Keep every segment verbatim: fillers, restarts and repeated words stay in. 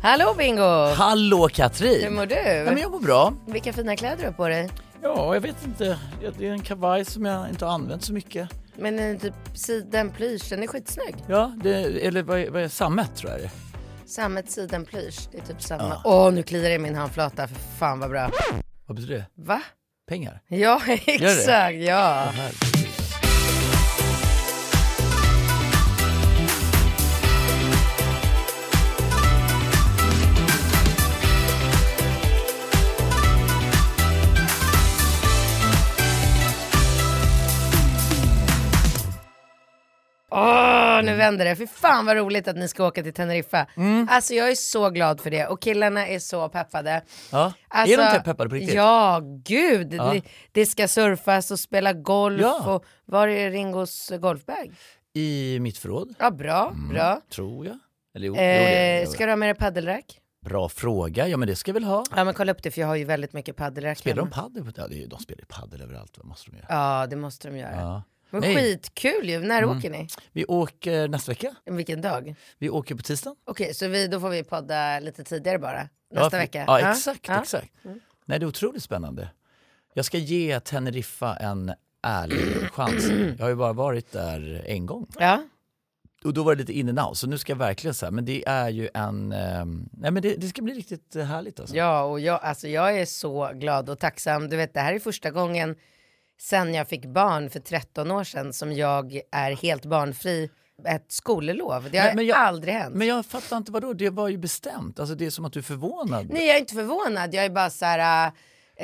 Hallå Bingo! Hallå Katrin! Hur mår du? Ja, men jag mår bra. Vilka fina kläder du har på dig. Ja, jag vet inte. Det är en kavaj som jag inte har använt så mycket. Men en typ sidenplysch, den är skitsnygg. Ja, det, eller vad är, vad är sammet tror jag det är. Sammet sidenplysch, det är typ samma. Åh, Ja. oh, nu kliar det i min handflata, för fan vad bra. Vad betyder det? Va? Pengar? Ja, exakt, ja. Det här. Åh, oh, nu vänder det. För fan vad roligt att ni ska åka till Teneriffa. Mm. Alltså jag är så glad för det. Och killarna är så peppade. Ja, alltså, är de inte peppade på riktigt? Ja, gud. Ja. Det, det ska surfas och spela golf. Ja. Och var är Ringos golfbag? I mitt förråd? Ja, bra, Mm, bra. tror jag. Eller jo, Eh, jo, det, ska du ha med dig paddelrack? Bra fråga. Ja, men det ska jag väl ha. Ja, men kolla upp det för jag har ju väldigt mycket paddelrack. Spelar de hemma. paddel? Ja, det är, de spelar ju paddel överallt. Vad måste de göra? Ja, det måste de göra. Ja. Men Nej. skitkul ju. När Mm. åker ni? Vi åker nästa vecka. Vilken dag? Vi åker på tisdagen. Okej, så vi, då får vi podda lite tidigare bara. Nästa ja, vecka. Ja, exakt. Ja. exakt. Nej, det är otroligt spännande. Jag ska ge Teneriffa en ärlig chans. Jag har ju bara varit där en gång. Ja. Och då var det lite in and out. Så nu ska jag verkligen säga, men det är ju en... Eh, nej, men det, det ska bli riktigt härligt alltså. Ja, och jag, alltså, jag är så glad och tacksam. Du vet, det här är första gången sen jag fick barn för tretton år sedan som jag är helt barnfri ett skolelov. Det har Men- men jag- aldrig hänt. Men jag fattar inte vad då. Det var ju bestämt. Alltså det är som att du är förvånad. Nej, jag är inte förvånad. Jag är bara så här...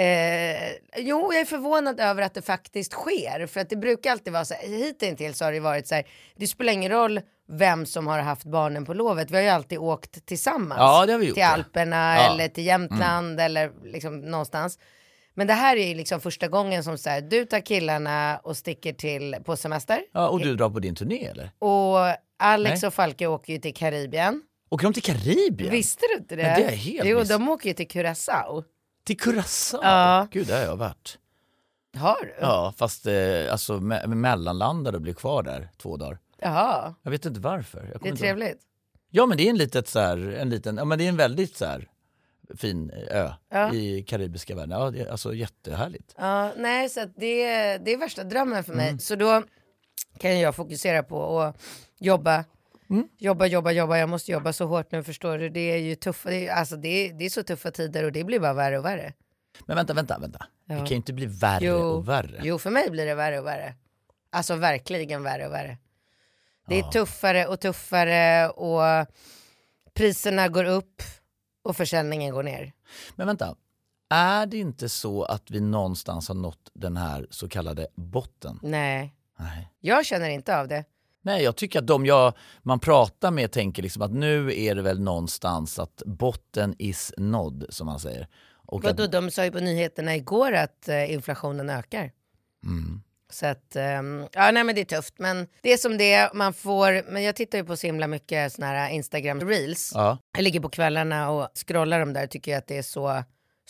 Eh, jo, jag är förvånad över att det faktiskt sker. För att det brukar alltid vara så här... Hittills har det varit så här... Det spelar ingen roll vem som har haft barnen på lovet. Vi har ju alltid åkt tillsammans. Ja, det har vi gjort, till ja. Alperna Ja. eller till Jämtland eller liksom någonstans. Men det här är ju liksom första gången som så här, du tar killarna och sticker till på semester. Ja, och du drar på din turné eller? Och Alex Nej. och Falke åker ju till Karibien. Åker de till Karibien? Visste du inte det? Nej, det är helt Jo, miss. de åker ju till Curaçao. Till Curaçao? Ja. Gud, där har jag varit. Har du? Ja, fast eh, alltså me- mellanlandade och blir kvar där två dagar. Jaha, Jag vet inte varför. Jag det kommer är inte- trevligt. Ja, men det är en litet så här, en liten, ja men det är en väldigt så här fin ö Ja. i karibiska världen. Ja, det är alltså jättehärligt. Ja, nej, så att det, det är värsta drömmen för mig. Så då kan jag fokusera på att jobba. Jobba, jobba, jobba. Jag måste jobba så hårt nu, förstår du. Det är ju tuffa, det är, alltså det är, det är så tuffa tider och det blir bara värre och värre. Men vänta, vänta, vänta. Ja. Det kan ju inte bli värre Jo, och värre. jo, för mig blir det värre och värre. Alltså verkligen värre och värre. Det är tuffare och tuffare och priserna går upp och försäljningen går ner. Men vänta, är det inte så att vi någonstans har nått den här så kallade botten? Nej, Nej. jag känner inte av det. Nej, jag tycker att de jag, man pratar med tänker liksom att nu är det väl någonstans att botten is nådd, som man säger. Och Vadå, att, de sa ju på nyheterna igår att eh, inflationen ökar. mm. Så att, ehm, ja nej men det är tufft. Men det är som det är, man får, men jag tittar ju på så himla mycket såna här Instagram reels. Ja. Jag ligger på kvällarna och scrollar dem där och tycker att det är så,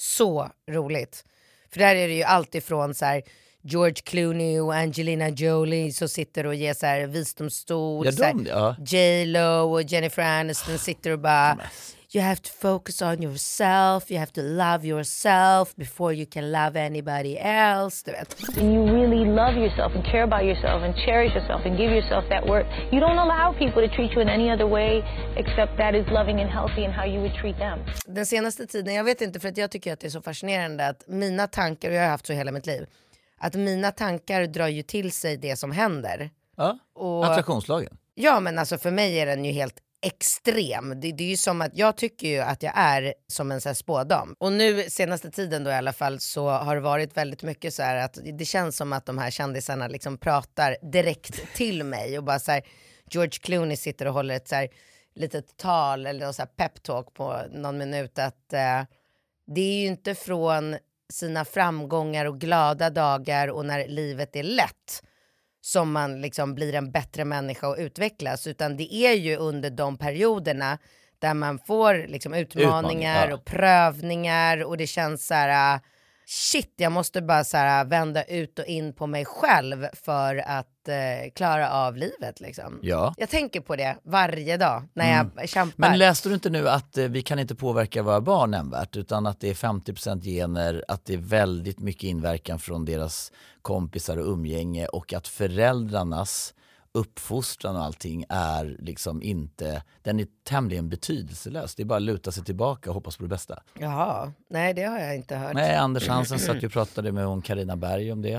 så roligt. För där är det ju allt ifrån så här George Clooney och Angelina Jolie som sitter och ger så här visdomsord. Ja, så här, de, ja. J Lo och Jennifer Aniston sitter och bara you have to focus on yourself, you have to love yourself before you can love anybody else, du vet. When you really love yourself and care about yourself and cherish yourself and give yourself that worth, you don't allow people to treat you in any other way except that is loving and healthy and how you would treat them. Den senaste tiden, jag vet inte för att jag tycker att det är så fascinerande att mina tankar, och jag har haft så hela mitt liv, att mina tankar drar ju till sig det som händer. Ja. Och- Attraktionslagen. Ja, men alltså för mig är den ju helt extrem. Det, det är ju som att jag tycker ju att jag är som en så här spådam. Och nu senaste tiden då i alla fall så har det varit väldigt mycket så här att det känns som att de här kändisarna liksom pratar direkt till mig och bara så här, George Clooney sitter och håller ett så här litet tal eller någon så här peptalk på någon minut att eh, det är ju inte från sina framgångar och glada dagar och när livet är lätt som man liksom blir en bättre människa och utvecklas, utan det är ju under de perioderna där man får liksom utmaningar Utmaning, ja. och prövningar och det känns så här, shit, jag måste bara så här vända ut och in på mig själv för att eh, klara av livet liksom. Ja. Jag tänker på det varje dag när mm. jag kämpar. Men läste du inte nu att eh, vi kan inte påverka våra barn nämnvärt, utan att det är femtio procent gener, att det är väldigt mycket inverkan från deras kompisar och umgänge, och att föräldrarnas uppfostran och allting är liksom inte, den är tämligen betydelselös. Det är bara att luta sig tillbaka och hoppas på det bästa. Jaha, nej det har jag inte hört. Nej, Anders Hansen satt och pratade med hon Carina Berg om det.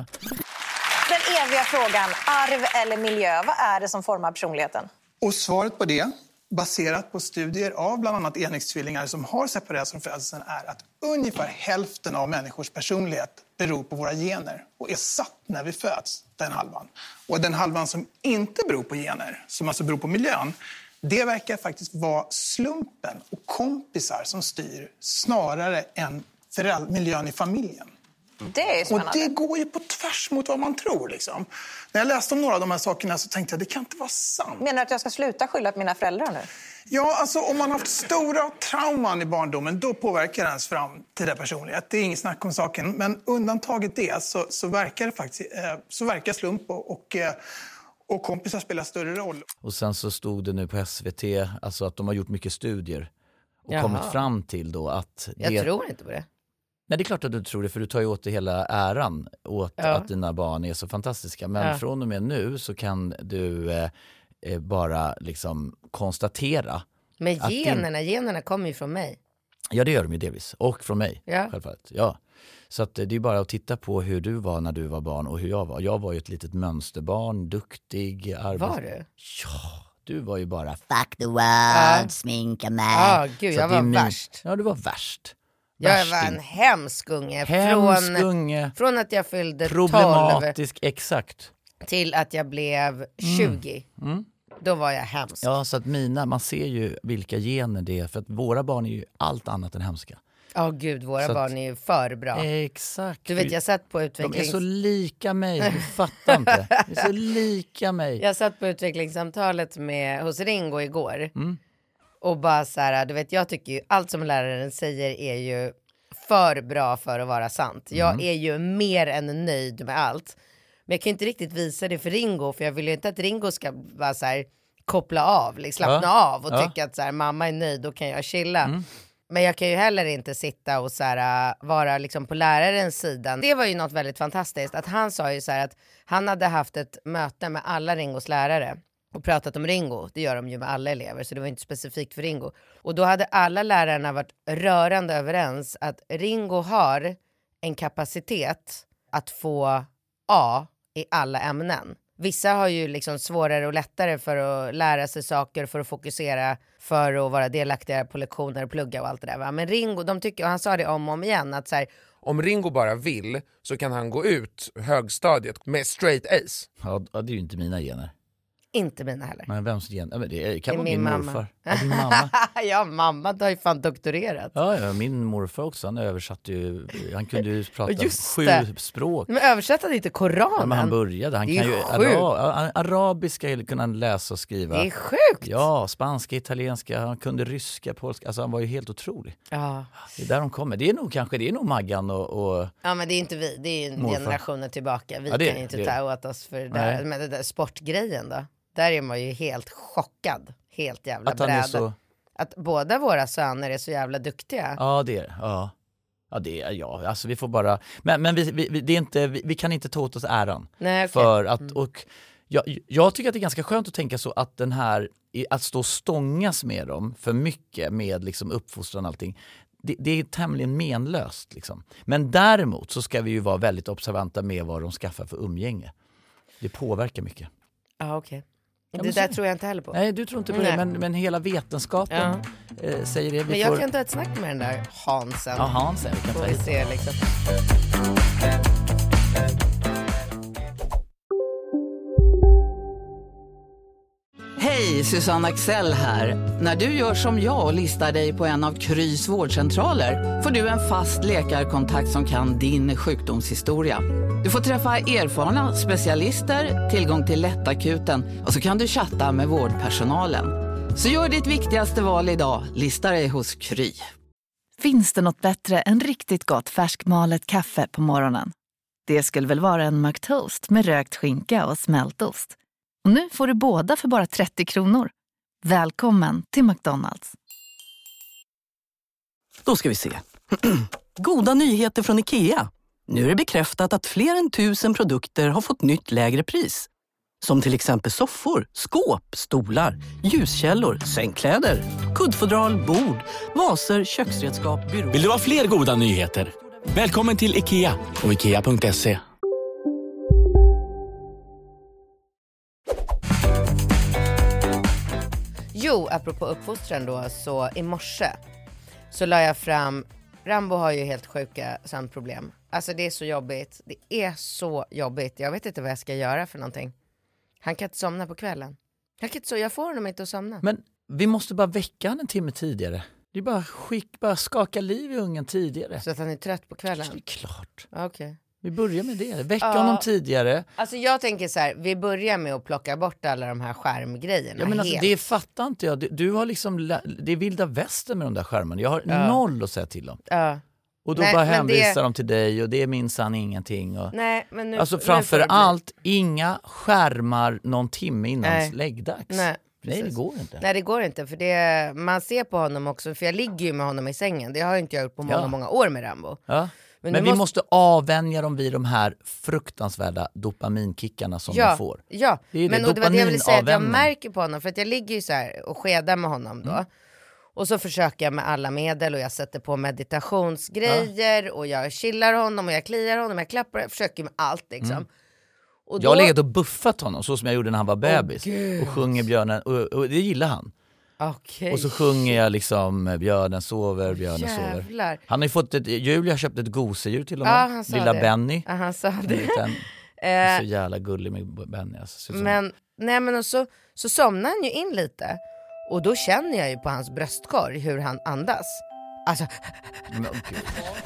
Den eviga frågan, arv eller miljö, vad är det som formar personligheten? Och svaret på det, baserat på studier av bland annat enäggstvillingar som har separerats från födelsen, är att ungefär hälften av människors personlighet beror på våra gener och är satt när vi föds, den halvan. Och den halvan som inte beror på gener, som alltså beror på miljön, det verkar faktiskt vara slumpen och kompisar som styr snarare än föräldrar, miljön i familjen. Det är spännande. Och det går ju på tvärs mot vad man tror liksom. När jag läste om några av de här sakerna så tänkte jag, det kan inte vara sant. Menar du att jag ska sluta skylla på mina föräldrar nu? Ja, alltså om man har haft stora trauman i barndomen, då påverkar det ens framtida personlighet. Det är inget snack om saken. Men undantaget det så, så verkar det faktiskt, eh, så verkar slump och, och, och kompisar spelar större roll. Och sen så stod det nu på S V T, alltså att de har gjort mycket studier och Jaha. kommit fram till då att... Det... Jag tror inte på det. Nej, det är klart att du tror det, för du tar ju åt dig hela äran åt ja. att dina barn är så fantastiska. Men ja. från och med nu så kan du eh, eh, bara liksom konstatera. Men generna, din... generna kommer ju från mig. Ja, det gör de ju delvis. Och från mig, ja. självfallet. Ja. Så att, det är bara att titta på hur du var när du var barn och hur jag var. Jag var ju ett litet mönsterbarn, duktig. Arbets... Var du? Ja, du var ju bara fuck the world, ja. sminka mig. Ja, gud, jag var min... värst. Ja, du var värst. Jag var en hemsk unge. Hemsk från, unge. Från att jag fyllde Problematisk, tolv exakt. till att jag blev tjugo. Mm. Mm. Då var jag hemsk. Ja, så att mina, man ser ju vilka gener det är. För att våra barn är ju allt annat än hemska. Ja, oh, gud, våra så barn är ju för bra. Exakt. Du vet, jag satt på utvecklings... De är så lika mig, du fattar inte. De är så lika mig. Jag satt på utvecklingssamtalet med, hos Ringo igår. Mm. Och bara så här, du vet, jag tycker ju allt som läraren säger är ju för bra för att vara sant. Jag Mm. är ju mer än nöjd med allt. Men jag kan inte riktigt visa det för Ringo, för jag vill ju inte att Ringo ska bara så här koppla av, liksom, slappna ja. av och ja. tycka att så här, mamma är nöjd, då kan jag chilla. Mm. Men jag kan ju heller inte sitta och så här, vara liksom på lärarens sidan. Det var ju något väldigt fantastiskt, att han sa ju så här att han hade haft ett möte med alla Ringos lärare och pratat om Ringo. Det gör de ju med alla elever, så det var inte specifikt för Ringo. Och då hade alla lärarna varit rörande överens att Ringo har en kapacitet att få A i alla ämnen. Vissa har ju liksom svårare och lättare för att lära sig saker, för att fokusera, för att vara delaktiga på lektioner och plugga och allt det där. Va? Men Ringo, de tycker, och han sa det om och om igen, att så här, om Ringo bara vill så kan han gå ut högstadiet med straight ace. Ja, det är ju inte mina gener. Inte mina heller. Men vems gen? Ja, men det kan det vara min, min mamma. morfar. Ja, din mamma. Ja, mamma har ju fan doktorerat. Ja, ja, min morfar också. Han översatte ju, han kunde ju prata sju det. språk. Men översatte han inte Koranen? Ja, men han började. Han det kan är ju sjukt. ara, arabiska kunde han läsa och skriva. Det är sjukt. Ja, spanska, italienska, han kunde ryska, polska. Alltså han var ju helt otrolig. Ja. Det är där de kommer. Det är nog kanske, det är nog Maggan och... och... Ja, men det är inte vi. Det är ju generationer tillbaka. Vi ja, det, kan ju inte det. ta åt oss för det där. Men det där sportgrejen då. Där är man ju helt chockad. Helt jävla att han är bräd. så... Att båda våra söner är så jävla duktiga. Ja, det är det. Ja. Ja, det är ja. Alltså vi får bara... Men, men vi, vi, det är inte, vi, vi kan inte ta åt oss äran. Nej, okay. För att... Och jag, jag tycker att det är ganska skönt att tänka så att den här... Att stå och stångas med dem för mycket med liksom uppfostran och allting. Det, det är tämligen menlöst. Liksom. Men däremot så ska vi ju vara väldigt observanta med vad de skaffar för umgänge. Det påverkar mycket. Ja, okej. Ja, det så... där tror jag inte heller på. Nej, du tror inte på Nej. det. Men, men hela vetenskapen ja. eh, säger det. Vi men jag får... kan ta ett snack med den där Hansen. Ja, Hansen. Vi kan får ta vi se liksom. Hej, Susanne Axel här. När du gör som jag och listar dig på en av Krys vårdcentraler får du en fast läkarkontakt som kan din sjukdomshistoria. Du får träffa erfarna specialister, tillgång till lättakuten och så kan du chatta med vårdpersonalen. Så gör ditt viktigaste val idag, lista dig hos Kry. Finns det något bättre än riktigt gott färskmalet kaffe på morgonen? Det skulle väl vara en McToast med rökt skinka och smältost. Och nu får du båda för bara trettio kronor. Välkommen till McDonald's. Då ska vi se. Goda nyheter från IKEA. Nu är det bekräftat att fler än tusen produkter har fått nytt lägre pris. Som till exempel soffor, skåp, stolar, ljuskällor, sängkläder, kuddfodral, bord, vaser, köksredskap, byråer. Vill du ha fler goda nyheter? Välkommen till IKEA och ikea punkt se. Jo, apropå uppfostran då, så i morse så la jag fram, Rambo har ju helt sjuka sömnproblem. Alltså det är så jobbigt, det är så jobbigt. Jag vet inte vad jag ska göra för någonting. Han kan inte somna på kvällen. Jag, kan inte, så jag får honom inte att somna. Men vi måste bara väcka han en timme tidigare. Det är bara skick, bara skaka liv i ungen tidigare. Så att han är trött på kvällen? Det är klart. Okej. Okay. Vi börjar med det. Väcka ja. honom tidigare. Alltså jag tänker så här, vi börjar med att plocka bort alla de här skärmgrejerna. Ja, men alltså, det fattar inte jag. Du, du har liksom, det är vilda västern med de där skärmarna. Jag har ja. noll att säga till om. Ja. Och då Nej, bara hänvisar det... de till dig och det är minsann ingenting. Och... Nej, men nu, alltså framför allt inga skärmar någon timme innan Nej. läggdags. Nej. Nej, det går inte. Nej, det går inte. För det, man ser på honom också. För jag ligger ju med honom i sängen. Det har jag inte gjort på många, ja. många år med Rambo. Ja. Men, Men vi måste... måste avvänja dem vid de här fruktansvärda dopaminkickarna som ja. de får. Ja, det är men det. Och det var det jag ville säga. Att jag märker på honom. För att jag ligger ju så här och skedar med honom då. Mm. Och så försöker jag med alla medel. Och jag sätter på meditationsgrejer. Ja. Och jag chillar honom. Och jag kliar honom. Jag klappar. Jag försöker med allt liksom. Mm. Och då... Jag har legat och buffat honom så som jag gjorde när han var bebis. Oh, och sjunger björnen. Och, och det gillar han. Okay. Och så sjunger jag liksom björnen sover, björnen Jävlar. sover. Han har ju fått ett, Julia har köpt ett gosedjur till honom. Ja, lilla det. Benny. Ja, han sa det. Liten, är så jävla gullig med Benny. Alltså, men, nej, men och så, så somnar han ju in lite. Och då känner jag ju på hans bröstkorg hur han andas. Alltså... Men, okay.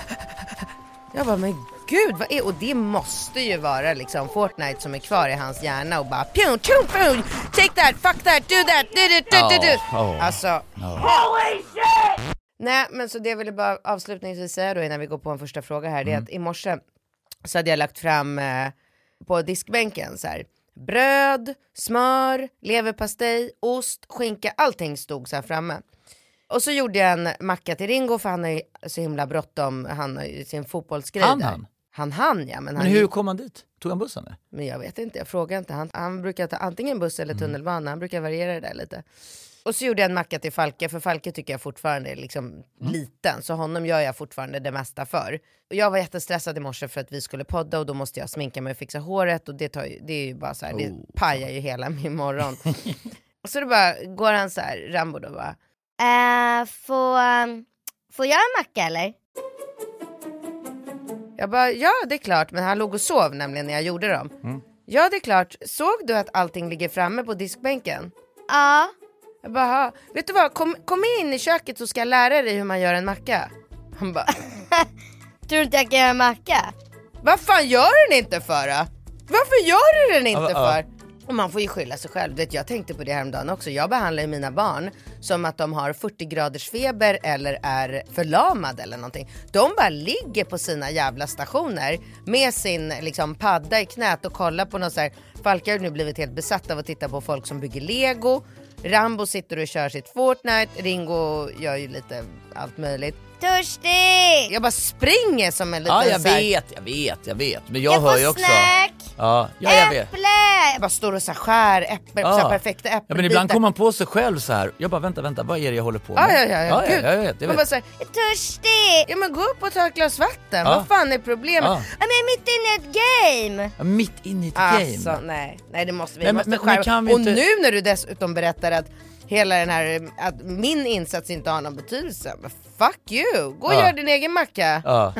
Jag bara, men gud, vad är... Och det måste ju vara liksom Fortnite som är kvar i hans hjärna och bara pjum, pjum, pjum, take that, fuck that, do that, do do do do do. Oh, oh. Alltså, oh. Holy shit! Nej, men så det vill jag bara avslutningsvis säga då innan vi går på en första fråga här. Mm. Det är att i morse så hade jag lagt fram eh, på diskbänken så här. Bröd, smör, leverpastej, ost, skinka, allting stod så här framme. Och så gjorde jag en macka till Ringo för han har ju så himla bråttom. Han har ju sin fotbollsgrej han, där. Han han? Han, ja. Men, men han, hur kom han dit? Tog han bussen? Där? Men jag vet inte, jag frågar inte. Han, han brukar ta antingen buss eller tunnelbana. Mm. Han brukar variera det där lite. Och så gjorde jag en macka till Falke. För Falke tycker jag fortfarande är liksom mm. liten. Så honom gör jag fortfarande det mesta för. Och jag var jättestressad i morse för att vi skulle podda. Och då måste jag sminka mig och fixa håret. Och det, tar ju, det är ju bara så här, oh. det pajar ju hela min morgon. Och så då bara går han så här, Rambo då bara... Uh, får, um, får jag en macka eller? Jag bara, ja det är klart. Men han låg och sov nämligen när jag gjorde dem. Mm. Ja det är klart. Såg du att allting ligger framme på diskbänken? Ja. Jag bara, vet du vad? Kom, kom in i köket så ska jag lära dig hur man gör en macka. Han bara... Tror du inte jag kan göra en macka? Vad fan gör den inte för då? Varför gör du den inte uh, uh. för? Och man får ju skylla sig själv. Vet, jag tänkte på det häromdagen också. Jag behandlar ju mina barn som att de har fyrtio graders feber eller är förlamade eller någonting. De bara ligger på sina jävla stationer med sin liksom, padda i knät och kollar på något så här. Falk har nu blivit helt besatt av att titta på folk som bygger Lego. Rambo sitter och kör sitt Fortnite. Ringo gör ju lite allt möjligt. Törstig! Jag bara springer som en liten... Ja, jag vet, jag vet, jag vet. Men jag, jag hör ju också... Snack. Ja, ja, jag vet. Äpple! Jag bara står och så här skär äppel, ja. så här perfekta äppelbitar. Ja, men ibland kommer man på sig själv så här. Jag bara, vänta, vänta, vad är det jag håller på med? Ja, ja, ja, ja. ja, ja jag vet, jag man vet. Bara så här, jag är törstig! Ja, men gå upp och ta ett glas vatten. Ja. Vad fan är problemet? Ja. Ja, men jag är mitt inne i ett game. Ja, mitt inne i ett alltså, game? nej. Nej, det måste vi. Nej, måste men, men, kan vi och inte... nu när du dessutom berättar att hela den här, att min insats inte har någon betydelse. Men fuck you! Gå och ja. gör din egen macka. Ja.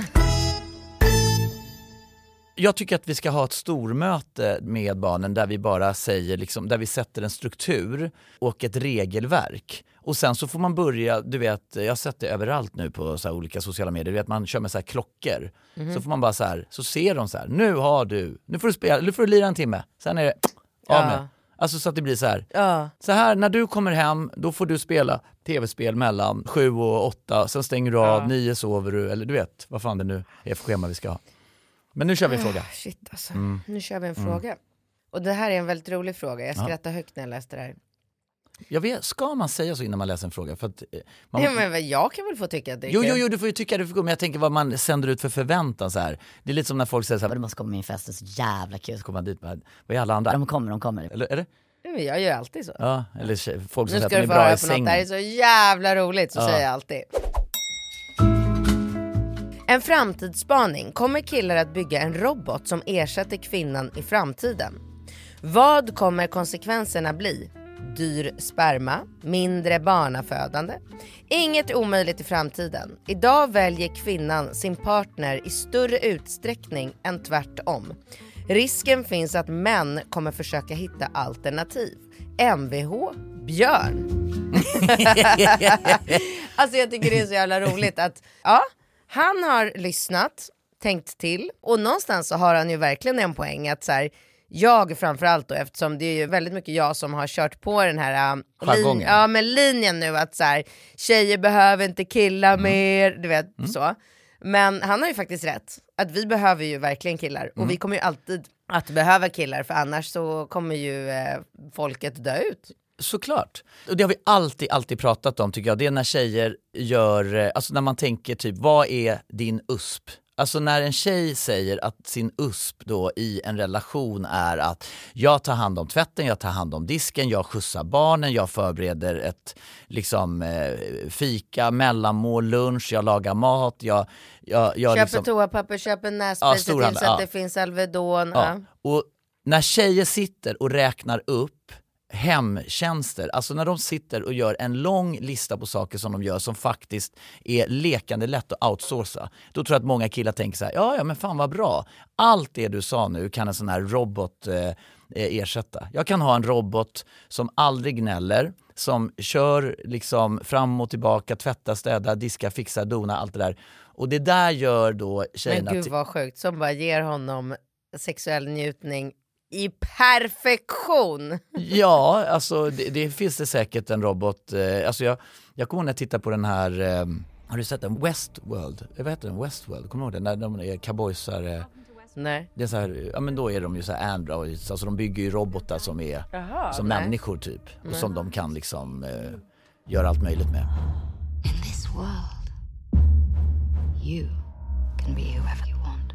Jag tycker att vi ska ha ett stormöte med barnen där vi bara säger, liksom, där vi sätter en struktur och ett regelverk. Och sen så får man börja, du vet, jag har sett det överallt nu på så här olika sociala medier, du vet, man kör med så här klockor. Mm-hmm. Så får man bara så här, så ser de så här, nu har du, nu får du spela, nu får du lira en timme, sen är det av med. Ja. Alltså så att det blir så här. Ja. Så här, när du kommer hem, då får du spela tv-spel mellan sju och åtta. Sen stänger du av, Ja. nio sover du. Eller du vet, vad fan det nu är för schema vi ska ha. Men nu kör vi en fråga. Shit alltså, Mm. nu kör vi en Mm. fråga. Och det här är en väldigt rolig fråga. Jag Ja. skrattade högt när jag läste det här. Jag vet, ska man säga så innan man läser en fråga? För att, eh, man, Ja, men jag kan väl få tycka att det är jo, kul. jo, jo, du får ju tycka det för men jag tänker vad man sänder ut för förväntan så här. Det är lite som när folk säger så här, du måste komma med min fest, det är så jävla kul. Så kommer man dit, vad är alla andra? De kommer, de kommer. Eller är det? Ja, men jag gör alltid så. Ja, eller tje- folk som Nu säger ska att du de få är bra höra i på något, sängen. det här är så jävla roligt, så Ja. säger jag alltid. En framtidsspaning. Kommer killar att bygga en robot som ersätter kvinnan i framtiden? Vad kommer konsekvenserna bli? Dyr sperma, mindre barnafödande. Inget omöjligt i framtiden. Idag väljer kvinnan sin partner i större utsträckning än tvärtom. Risken finns att män kommer försöka hitta alternativ. M V H, björn. Alltså jag tycker det är så jävla roligt att ja, han har lyssnat, tänkt till och någonstans så har han ju verkligen en poäng att så här, jag framförallt då, eftersom det är ju väldigt mycket jag som har kört på den här um, Jargongen. lin- ja, men linjen nu att så här, tjejer behöver inte killar mer, du vet så. Men han har ju faktiskt rätt, att vi behöver ju verkligen killar och Mm. vi kommer ju alltid att behöva killar för annars så kommer ju eh, folket dö ut. Såklart. Och det har vi alltid, alltid pratat om tycker jag. Det är när tjejer gör, eh, alltså när man tänker typ, vad är din U S P? Alltså när en tjej säger att sin U S P då i en relation är att jag tar hand om tvätten, jag tar hand om disken, jag skjutsar barnen, jag förbereder ett liksom eh, fika, mellanmål, lunch, jag lagar mat, jag, jag, jag Köper liksom, toapapper, köper nässpray, Ja, se till storhandla, så att ja. det finns Alvedon. ja. Ja. Och när tjejer sitter och räknar upp hemtjänster, alltså när de sitter och gör en lång lista på saker som de gör som faktiskt är lekande lätt att outsourca, då tror jag att många killar tänker så här, ja ja men fan vad bra, allt det du sa nu kan en sån här robot eh, ersätta. Jag kan ha en robot som aldrig gnäller, som kör liksom fram och tillbaka, tvätta, städa, diska, fixa, dona, allt det där. Och det där gör då tjejerna... Men gud vad sjukt, som bara ger honom sexuell njutning i perfektion. Ja, alltså det, det finns det säkert en robot. Eh, alltså jag, jag kommer ihåg när jag tittar på den här, eh, har du sett den? Westworld, vad heter den? Westworld, kommer du ihåg den? När de är cowboysar. Eh, Nej. det är så här, ja men då är de ju så här androids, alltså de bygger ju robotar som är Jaha, som nej. människor typ. Och Nej. som de kan liksom eh, göra allt möjligt med. In this world, you can be whoever you want.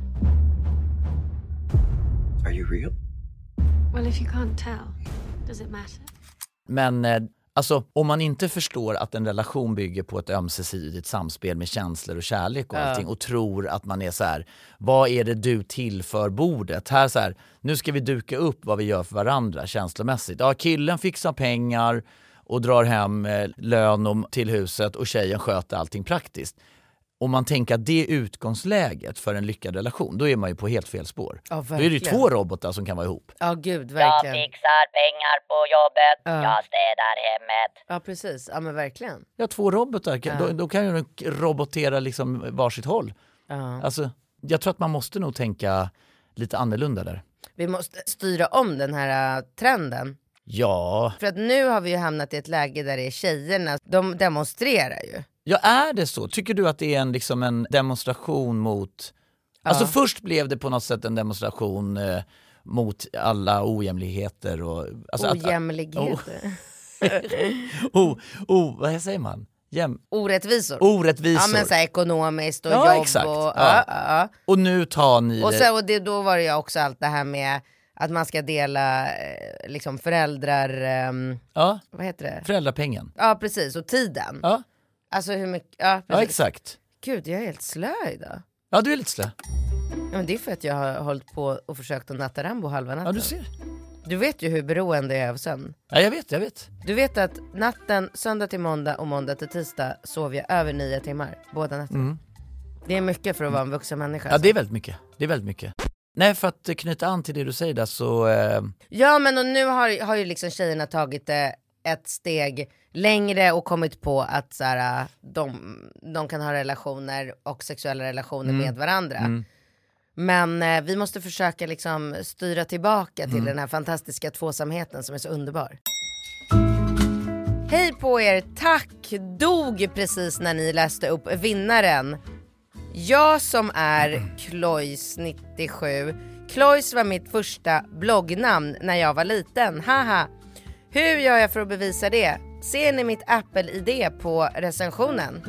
Are you real? Well, if you can't tell, does it matter? Men eh, alltså om man inte förstår att en relation bygger på ett ömsesidigt samspel med känslor och kärlek och Ja. allting och tror att man är så här, vad är det du tillför bordet? Här så här, nu ska vi duka upp vad vi gör för varandra känslomässigt. Ja, killen fixar pengar och drar hem eh, lön om, till huset och tjejen sköter allting praktiskt. Om man tänker att det är utgångsläget för en lyckad relation, då är man ju på helt fel spår. Ja, då är det ju verkligen. två robotar som kan vara ihop. Ja gud, verkligen. Jag fixar pengar på jobbet, Ja. jag städar hemmet. Ja precis, ja men verkligen. Ja, två robotar, Ja. då, då kan ju de robotera liksom varsitt håll. Ja. Alltså, jag tror att man måste nog tänka lite annorlunda där. Vi måste styra om den här äh, trenden. Ja, För att nu har vi ju hamnat i ett läge där det är tjejerna, de demonstrerar ju. ja är det så? Tycker du att det är en, liksom en demonstration mot... Ja. Alltså först blev det på något sätt en demonstration eh, mot alla ojämlikheter och... Alltså att- Ojämlikheter. oh, oh, vad säger man? Jäm... Orättvisor. Orättvisor. Ja men så här, ekonomiskt och Ja, jobb exakt. och... Ja. Ja. Ja, Och nu tar ni Och, det... så, och det, då var det ju också allt det här med att man ska dela eh, liksom föräldrar... ehm, Ja, vad heter det? föräldrapengen. Ja precis, och tiden. Ja, Alltså hur mycket... Ja, ja precis. exakt. Gud, jag är helt slö idag. Ja, du är lite slö. Ja, men det är för att jag har hållit på och försökt att natta Rambo halva natten. Ja, du ser. Du vet ju hur beroende jag är av sömn. Ja, jag vet, jag vet. Du vet att natten, söndag till måndag och måndag till tisdag sov jag över nio timmar. Båda nätterna. Mm. Det är mycket för att vara en vuxen människa. Ja, det är väldigt mycket. Det är väldigt mycket. Nej, för att knyta an till det du säger där så... Eh, Ja, men och nu har, har ju liksom tjejerna tagit det ett steg längre och kommit på att så här, de, de kan ha relationer och sexuella relationer Mm. med varandra. Mm. Men eh, vi måste försöka liksom styra tillbaka till Mm. den här fantastiska tvåsamheten som är så underbar. Hej på er, tack, dog precis när ni läste upp vinnaren. Jag som är Klois nittiosju. Klois var mitt första bloggnamn när jag var liten, haha. Hur gör jag för att bevisa det? Ser ni mitt Apple-I D på recensionen?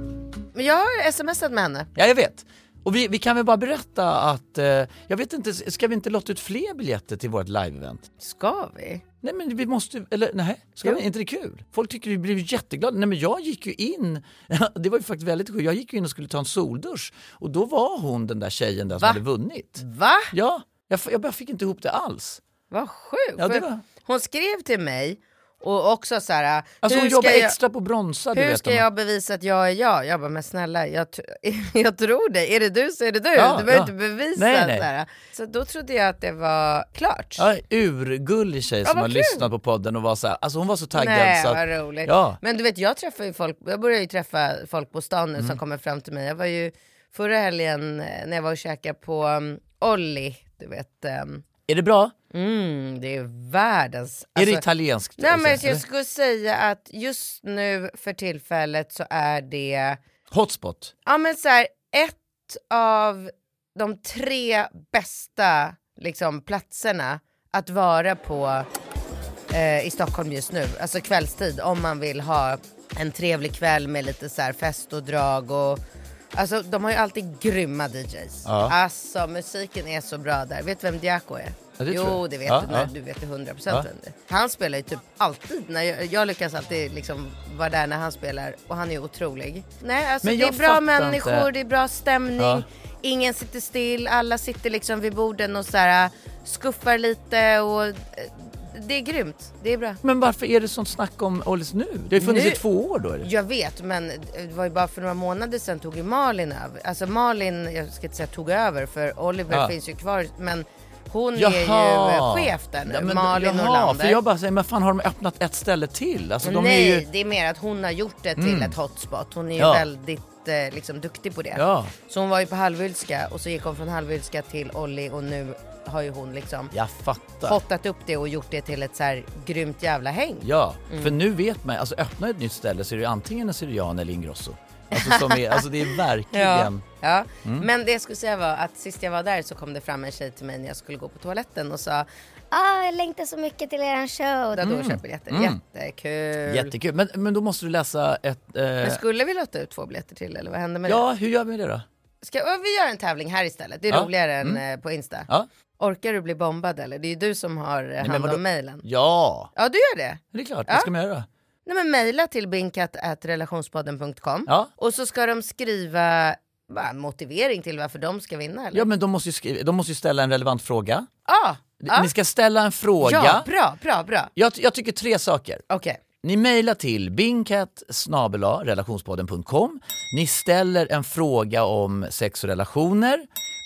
Men jag har smsat med henne. Ja, jag vet. Och vi, vi kan väl bara berätta att, eh, jag vet inte, ska vi inte låta ut fler biljetter till vårt live-event? Ska vi? Nej men vi måste, eller nej, ska vi, inte det kul? Folk tycker vi blir jätteglada. Nej men jag gick ju in, det var ju faktiskt väldigt sjukt, jag gick ju in och skulle ta en soldusch. Och då var hon den där tjejen där som Va? hade vunnit. Va? Ja, jag, jag bara fick inte ihop det alls. Vad sjukt. Ja, det var... Hon skrev till mig och också så här. Alltså hon hur jobbar ska jag, extra på bronsad. Hur vet ska hon. jag bevisa att jag är jag? Jag bara, men snälla, jag, t- jag tror det. Är det du så är det du. Ja, du behöver ja. inte bevisa. Nej, nej. Så, här. Så då trodde jag att det var klart. Ja, urgullig tjej Ja, som vad har kul. lyssnat på podden och var så här, alltså hon var så taggad. Nej, så att, vad roligt. Ja. Men du vet, jag träffar ju folk, jag börjar ju träffa folk på stan nu Mm. som kommer fram till mig. Jag var ju förra helgen eh, när jag var och käkade på um, Olli, du vet. Um, Är det bra? Mm, det är världens... Är det italienskt? Nej, men eller? jag skulle säga att just nu för tillfället så är det... Hotspot? Ja, men så här, ett av de tre bästa liksom, platserna att vara på eh, i Stockholm just nu. Alltså kvällstid, om man vill ha en trevlig kväll med lite så här fest och drag och... Alltså de har ju alltid grymma D Js. Ja. Alltså musiken är så bra där. Vet du vem Diaco är? Ja, det jo, tror jag. det vet Ja, du. när ja. Du vet ju hundra procent Ja. vem det är. Han spelar ju typ alltid. När jag, jag lyckas alltid liksom vara där när han spelar. Och han är ju otrolig. Nej, alltså Men det är jag bra fattar människor, inte. det är bra stämning. Ja. Ingen sitter still, alla sitter liksom vid borden och så här skuffar lite och... eh, Det är grymt, det är bra. Men varför är det sånt snack om Ollis nu? Det har ju funnits Nu- i två år då. Eller? Jag vet, men det var ju bara för några månader sedan tog ju Malin över. Alltså Malin, jag ska inte säga tog över för Oliver Ja. finns ju kvar. Men hon Jaha. är ju chef där nu, Ja, men- Malin jaha, Norlander. för jag bara säger, men fan har de öppnat ett ställe till? Alltså, de Nej, är ju... det är mer att hon har gjort det till Mm. ett hotspot. Hon är ju Ja. väldigt eh, liksom, duktig på det. Ja. Så hon var ju på Halvylska och så gick hon från Halvylska till Olli och nu har ju hon liksom Jag fattar. hotat upp det och gjort det till ett så här grymt jävla häng. Ja, Mm. för nu vet man, alltså öppna ett nytt ställe så är det antingen en Syrian eller Ingrosso. Alltså, som är, alltså det är verkligen... Ja, Mm. men det jag skulle säga var att sist jag var där så kom det fram en tjej till mig när jag skulle gå på toaletten och sa Ah, jag längtar så mycket till eran show. då hade hon Mm. köpt biljetter. Mm. Jättekul. Jättekul, men, men då måste du läsa ett... Eh... Men skulle vi låta ut två biljetter till eller vad hände med Ja, det? hur gör vi det då? Ska vi göra en tävling här istället? Det är Ja. roligare än Mm. eh, på Insta. Ja. Orkar du bli bombad eller? Det är ju du som har eh, men hand vadå? om mejlen. Ja, Ja, du gör det. det är klart. Ja. Vad ska man göra? Nej, men mejla till binkat at relationspodden punkt com Ja. och så ska de skriva bara, en motivering till varför de ska vinna eller? Ja, men de måste ju, skriva, de måste ju ställa en relevant fråga. Ah, ah. Ni ska ställa en fråga. Ja, bra, bra, bra. Jag, jag tycker tre saker. Okej. Ni mejlar till bingkat snabel-a relationspodden punkt com. Ni ställer en fråga om sex och relationer.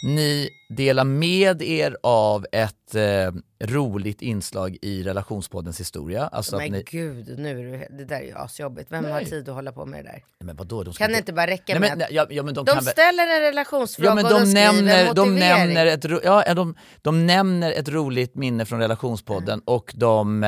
Ni delar med er av ett eh, roligt inslag i relationspoddens historia. Alltså Men att ni... gud, nu är det, det där är ju asjobbigt. Vem Nej. har tid att hålla på med det där? Men vadå, de ska Kan det inte bara räcka Nej, med men, att nej, ja, ja, men de, de kan väl- ställer en relationsfråga Ja, men och de de skriver nämner, en de, motivering? nämner ett, ro- ja, de, de nämner ett roligt minne från relationspodden Mm. och de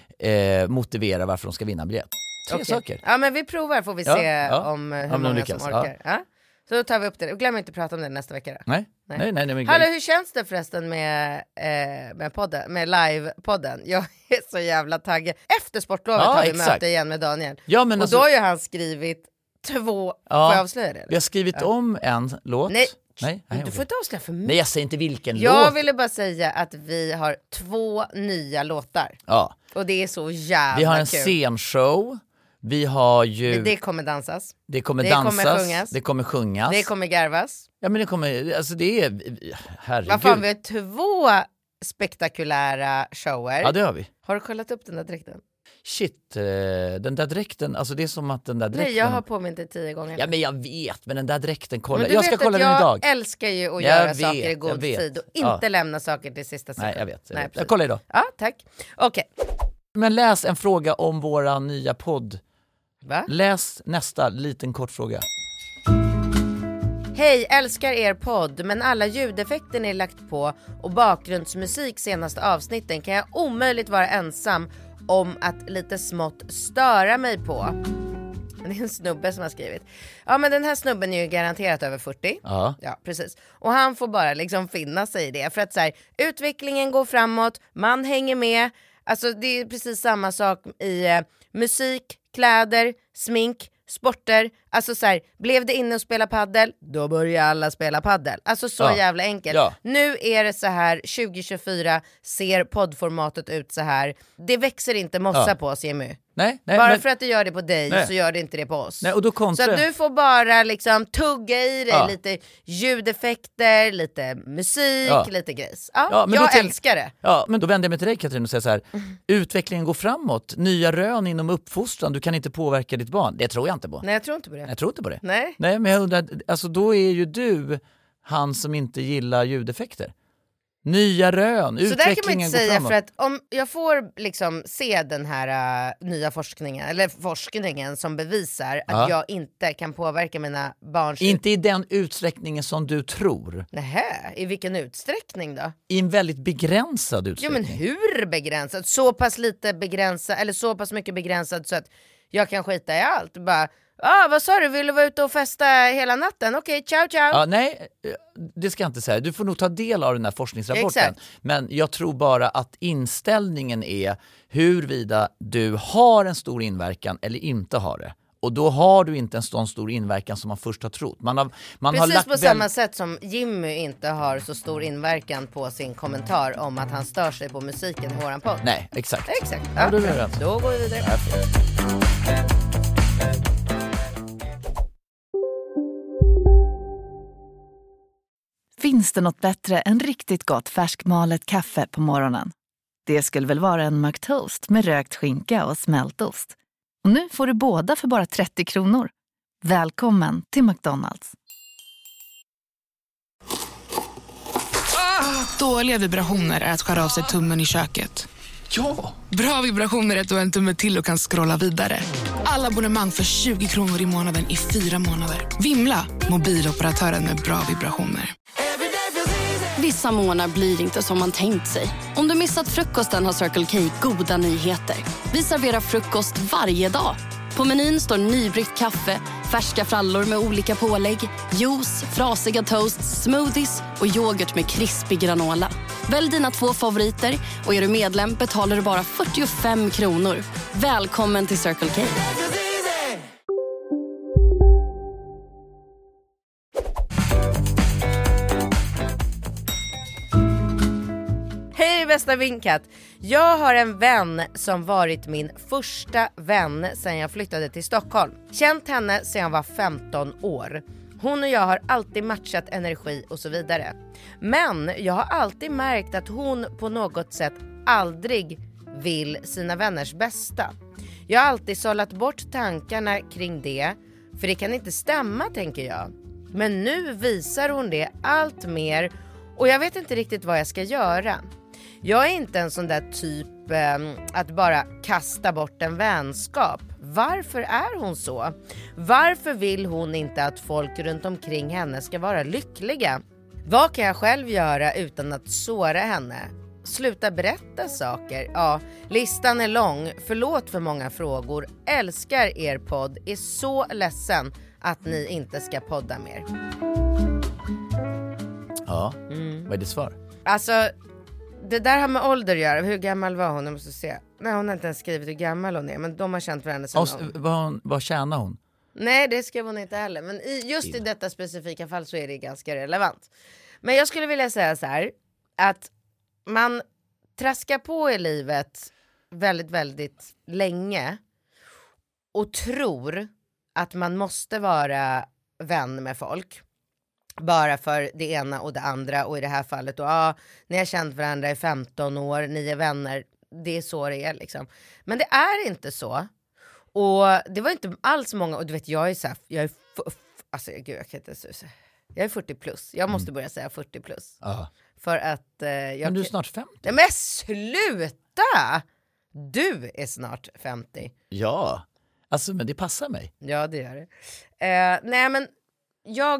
eh, motiverar varför de ska vinna biljett. Tre Okej. saker. Ja, men vi provar får vi Ja, se ja. om eh, hur Om de många lyckas, som ja. orkar. Ja. Så då tar vi upp det. Glöm inte att prata om det nästa vecka då. Nej, nej, nej, nej, men Hallå, hur känns det förresten med, eh, med, podden, med live-podden? Jag är så jävla taggad. Efter sportlovet Ja, har vi exakt. möte igen med Daniel. Ja, men och alltså- då har ju han skrivit två, Ja, får jag avslöja det? Eller? Vi har skrivit Ja. om en låt. Nej, nej, nej, du okej. får inte avslöja för mycket. Nej, jag säger inte vilken Jag låt. ville bara säga att vi har två nya låtar. Ja. Och det är så jävla Vi har en kul. scenshow. Vi har ju... Det kommer dansas. det kommer det dansas. kommer sjungas. Det kommer sjungas. Det kommer garvas. Ja, men det kommer... Alltså det är... Herregud. Vad fan, vi har två spektakulära shower. Ja, det har vi. Har du kollat upp den där dräkten? Shit, eh, den där dräkten, alltså det är som att den där dräkten... Nej, jag har påmint dig tio gånger. Ja, men jag vet, men den där dräkten, kolla. Men du Jag ska vet kolla att den jag idag. älskar ju att Jag göra vet, saker i jag god vet. tid och Ja. inte lämna saker till sista sekund. Nej, jag vet. Jag, Nej, vet. precis. jag kollar idag. Ja, tack. Okej. Men läs en fråga om våra nya podd. Va? Läs nästa liten kort fråga. Hej, älskar er podd, men alla ljudeffekter ni lagt på och bakgrundsmusik senaste avsnitten kan jag omöjligt vara ensam om att lite smått störa mig på. Det är en snubbe som har skrivit. Ja, men den här snubben är ju garanterat över fyrtio. Ja. Ja, precis. Och han får bara liksom finna sig i det. För att så här, utvecklingen går framåt, man hänger med. Alltså det är precis samma sak i eh, musik, kläder, smink, sporter. Alltså så här, blev det inne och spela paddel, då börjar alla spela paddel. Alltså så Ja. jävla enkelt. Ja. Nu är det så här, tjugo tjugofyra ser poddformatet ut så här. Det växer inte mossa Ja. på oss, Jimmy. Nej, nej, Bara men... för att du gör det på dig Nej. så gör det inte det på oss. Nej, och då kontra... Så att du får bara liksom tugga i dig Ja. lite ljudeffekter, lite musik, Ja. lite grejs. Ja, Ja, men jag då tänk- älskar det. Ja, men då vänder jag mig till dig, Katrin, och säger så här: utvecklingen går framåt, nya rön inom uppfostran, du kan inte påverka ditt barn. Det tror jag inte på. Nej, jag tror inte på det. Jag tror inte på det. Nej. Nej, men jag undrar, alltså då är ju du han som inte gillar ljudeffekter. Nya rön, Så där utvecklingen kan man inte går säga, framåt. för att om jag får liksom se den här uh, nya forskningen, eller forskningen som bevisar att Ja. jag inte kan påverka mina barns... Inte i den utsträckningen som du tror. Nähä, i vilken utsträckning då? I en väldigt begränsad Ja, utsträckning. men hur begränsad? Så pass lite begränsad, eller så pass mycket begränsad så att jag kan skita i allt. Bara, ah, vad sa du? Vill du vara ute och festa hela natten? Okej, ciao ciao. Ja, nej, det ska jag inte säga. Du får nog ta del av den här forskningsrapporten. Exakt. Men jag tror bara att inställningen är huruvida du har en stor inverkan eller inte har det. Och då har du inte en sån stor inverkan som man först har trott. Man har, man har Precis lagt på väl- samma sätt som Jimmy inte har så stor inverkan på sin kommentar om att han stör sig på musiken i våran podd. Nej, exakt. Exakt. Ja, då är vi överens. Då går vi vidare. Finns det något bättre än riktigt gott färskmalet kaffe på morgonen? Det skulle väl vara en McToast med rökt skinka och smältost. Och nu får du båda för bara trettio kronor. Välkommen till McDonald's. Dåliga vibrationer är att skära av sig tummen i köket. Ja! Bra vibrationer är att du har en tumme till och kan scrolla vidare. Alla abonnemang för tjugo kronor i månaden i fyra månader. Vimla! Mobiloperatören med bra vibrationer. Vissa månader blir inte som man tänkt sig. Om du missat frukosten har Circle K goda nyheter. Vi serverar frukost varje dag. På menyn står nybryggt kaffe, färska frallor med olika pålägg, juice, frasiga toasts, smoothies och yoghurt med krispig granola. Välj dina två favoriter och är du medlem betalar du bara fyrtiofem kronor. Välkommen till Circle K. Hej bästa Vinkat! Jag har en vän som varit min första vän sedan jag flyttade till Stockholm. Känt henne sedan jag var femton år. Hon och jag har alltid matchat energi och så vidare. Men jag har alltid märkt att hon på något sätt aldrig vill sina vänners bästa. Jag har alltid sållat bort tankarna kring det, för det kan inte stämma, tänker jag. Men nu visar hon det allt mer och jag vet inte riktigt vad jag ska göra. Jag är inte en sån där typ eh, att bara kasta bort en vänskap. Varför är hon så? Varför vill hon inte att folk runt omkring henne ska vara lyckliga? Vad kan jag själv göra utan att såra henne? Sluta berätta saker. Ja, listan är lång. Förlåt för många frågor. Älskar er podd. Är så ledsen att ni inte ska podda mer. Ja, Mm. vad är det svar? Alltså, det där har med ålder att göra. Hur gammal var hon? Jag måste se. Nej, hon har inte ens skrivit hur gammal hon är. Men de har känt varandra sedan Och, hon... vad, vad tjänar hon? Nej, det skrev hon inte heller. Men i, just i detta specifika fall så är det ganska relevant. Men jag skulle vilja säga så här. Att man traskar på i livet väldigt, väldigt länge. Och tror att man måste vara vän med folk. Bara för det ena och det andra. Och i det här fallet då, ja, ni har känt varandra i femton år, ni är vänner. Det är så det är liksom. Men det är inte så. Och det var inte alls många, och du vet jag är så här, jag är f- f- alltså gud jag kan inte säga. Jag är fyrtio plus. Jag måste börja säga fyrtio plus. Ja. För att eh, jag Men du är kan- snart femtio. Nej men sluta! Du är snart femtio. Ja, alltså men det passar mig. Ja det gör det. Eh, nej men jag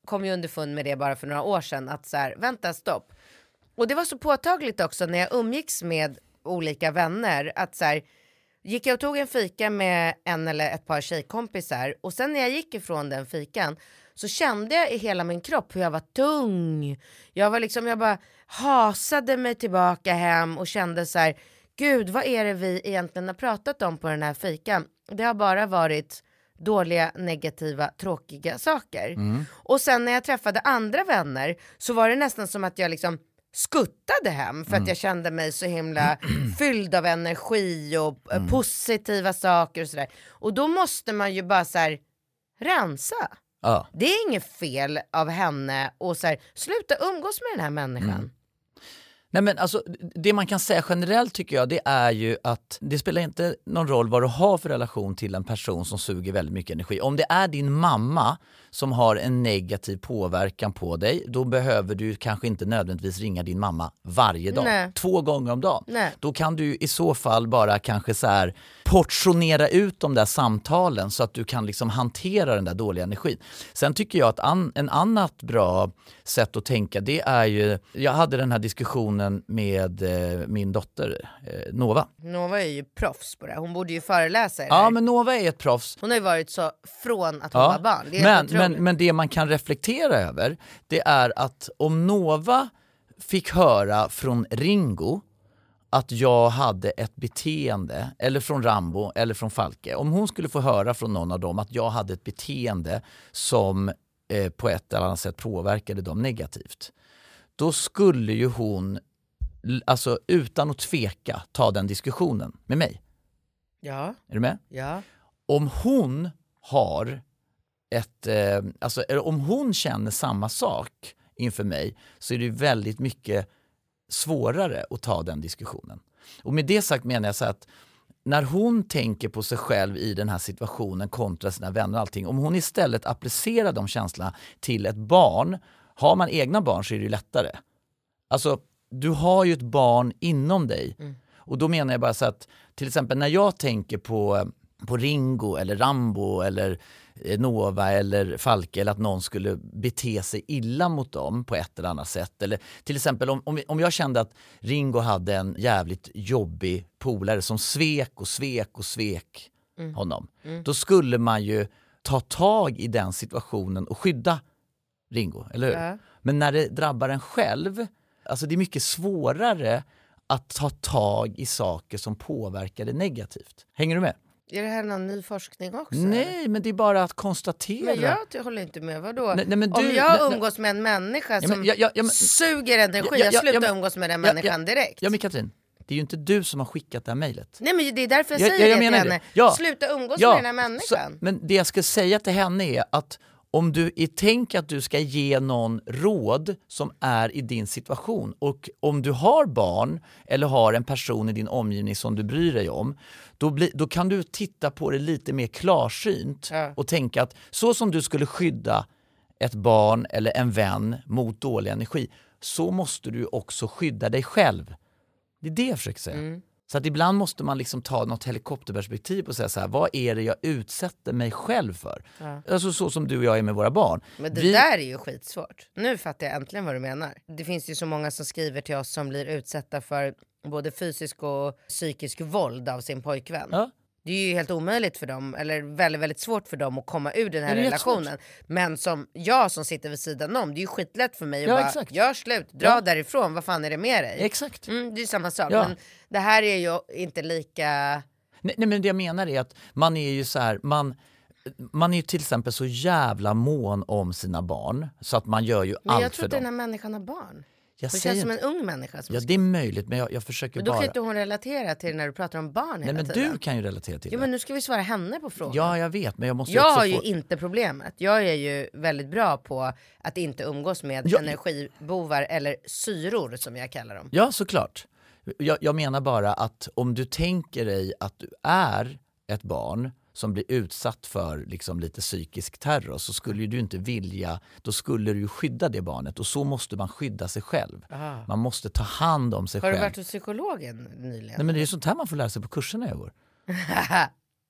kom ju underfund med det bara för några år sedan. Att så här, vänta, stopp. Och det var så påtagligt också när jag umgicks med olika vänner. Att så här, gick jag och tog en fika med en eller ett par tjejkompisar. Och sen när jag gick ifrån den fikan så kände jag i hela min kropp hur jag var tung. Jag var liksom, jag bara hasade mig tillbaka hem och kände så här, gud, vad är det vi egentligen har pratat om på den här fikan? Det har bara varit dåliga, negativa, tråkiga saker. Mm. Och sen när jag träffade andra vänner så var det nästan som att jag liksom skuttade hem för mm. att jag kände mig så himla fylld av energi och mm. positiva saker och sådär. Och då måste man ju bara så här rensa. Ja. Det är inget fel av henne och så här, sluta umgås med den här människan. Mm. Nej, men alltså, det man kan säga generellt tycker jag, det är ju att det spelar inte någon roll vad du har för relation till en person som suger väldigt mycket energi. Om det är din mamma som har en negativ påverkan på dig, då behöver du kanske inte nödvändigtvis ringa din mamma varje dag. Nej. Två gånger om dagen. Nej. Då kan du i så fall bara kanske så här portionera ut de där samtalen så att du kan liksom hantera den där dåliga energin. Sen tycker jag att an, en annat bra sätt att tänka, det är ju, jag hade den här diskussionen med eh, min dotter eh, Nova. Nova är ju proffs på det. Hon borde ju föreläsa det. Ja, men Nova är ett proffs. Hon har ju varit så från att hon ja. var barn. Det är men, men, men det man kan reflektera över, det är att om Nova fick höra från Ringo att jag hade ett beteende, eller från Rambo eller från Falke, om hon skulle få höra från någon av dem att jag hade ett beteende som eh, på ett eller annat sätt påverkade dem negativt, då skulle ju hon alltså utan att tveka ta den diskussionen med mig. Ja. Är du med? Ja. Om hon har ett, eh, alltså om hon känner samma sak inför mig, så är det väldigt mycket svårare att ta den diskussionen. Och med det sagt menar jag så att när hon tänker på sig själv i den här situationen kontra sina vänner och allting, om hon istället applicerar de känslorna till ett barn, har man egna barn så är det ju lättare. Alltså, du har ju ett barn inom dig. Mm. Och då menar jag bara så att, till exempel när jag tänker på, på Ringo eller Rambo eller Nova eller Falke, eller att någon skulle bete sig illa mot dem på ett eller annat sätt. Eller till exempel om, om, om jag kände att Ringo hade en jävligt jobbig polare som svek och svek och svek mm. honom. Mm. Då skulle man ju ta tag i den situationen och skydda Ringo, eller hur? Ja. Men när det drabbar en själv, alltså det är mycket svårare att ta tag i saker som påverkar det negativt. Hänger du med? Är det här någon ny forskning också? Nej, men det är bara att konstatera. Men jag håller inte med. Vadå? Nej, nej, men du, om jag nej, umgås med en människa ja, som men, ja, ja, ja, men, suger energi, ja, ja, jag slutar ja, men, umgås med den ja, människan ja, direkt. Ja, men Katrin, det är ju inte du som har skickat det här mejlet. Nej, men det är därför jag ja, säger ja, jag det till henne. Ja, sluta umgås ja, med den här människan. Så, men det jag ska säga till henne är att om du är tänk att du ska ge någon råd som är i din situation, och om du har barn eller har en person i din omgivning som du bryr dig om, då, bli, då kan du titta på det lite mer klarsynt ja. och tänka att så som du skulle skydda ett barn eller en vän mot dålig energi, så måste du också skydda dig själv. Det är det jag försöker säga. Mm. Så att ibland måste man liksom ta något helikopterperspektiv och säga så här, vad är det jag utsätter mig själv för? Ja. Alltså så som du och jag är med våra barn. Men det Vi... där är ju skitsvårt. Nu fattar jag äntligen vad du menar. Det finns ju så många som skriver till oss som blir utsatta för både fysisk och psykisk våld av sin pojkvän. Ja. Det är ju helt omöjligt för dem, eller väldigt, väldigt svårt för dem att komma ur den här relationen. Men som jag som sitter vid sidan om, det är ju skitlätt för mig att ja, bara, exakt. gör slut, dra ja. därifrån, vad fan är det med dig? Exakt. Mm, det är samma sak, ja. men det här är ju inte lika... Nej, nej, men det jag menar är att man är ju så här, man... Man är ju till exempel så jävla mån om sina barn, så att man gör ju men allt jag tror för att dem. Den här människan har barn. Jag det känns som en ung människa. Som ja, det är möjligt, men jag, jag försöker men då bara... kan inte hon relatera till när du pratar om barn hela Nej, men tiden. du kan ju relatera till jo, det. men nu ska vi svara henne på frågan. Ja, jag vet, men jag måste jag också har ju få... inte problemet. Jag är ju väldigt bra på att inte umgås med ja. energibovar eller syror som jag kallar dem. Ja, såklart. Jag, jag menar bara att om du tänker dig att du är ett barn som blir utsatt för liksom lite psykisk terror, så skulle du inte vilja, då skulle du ju skydda det barnet, och så måste man skydda sig själv. Aha. Man måste ta hand om sig har själv. Har du varit hos psykologen nyligen? Nej, men det är ju sånt här man får lära sig på kurserna jag går.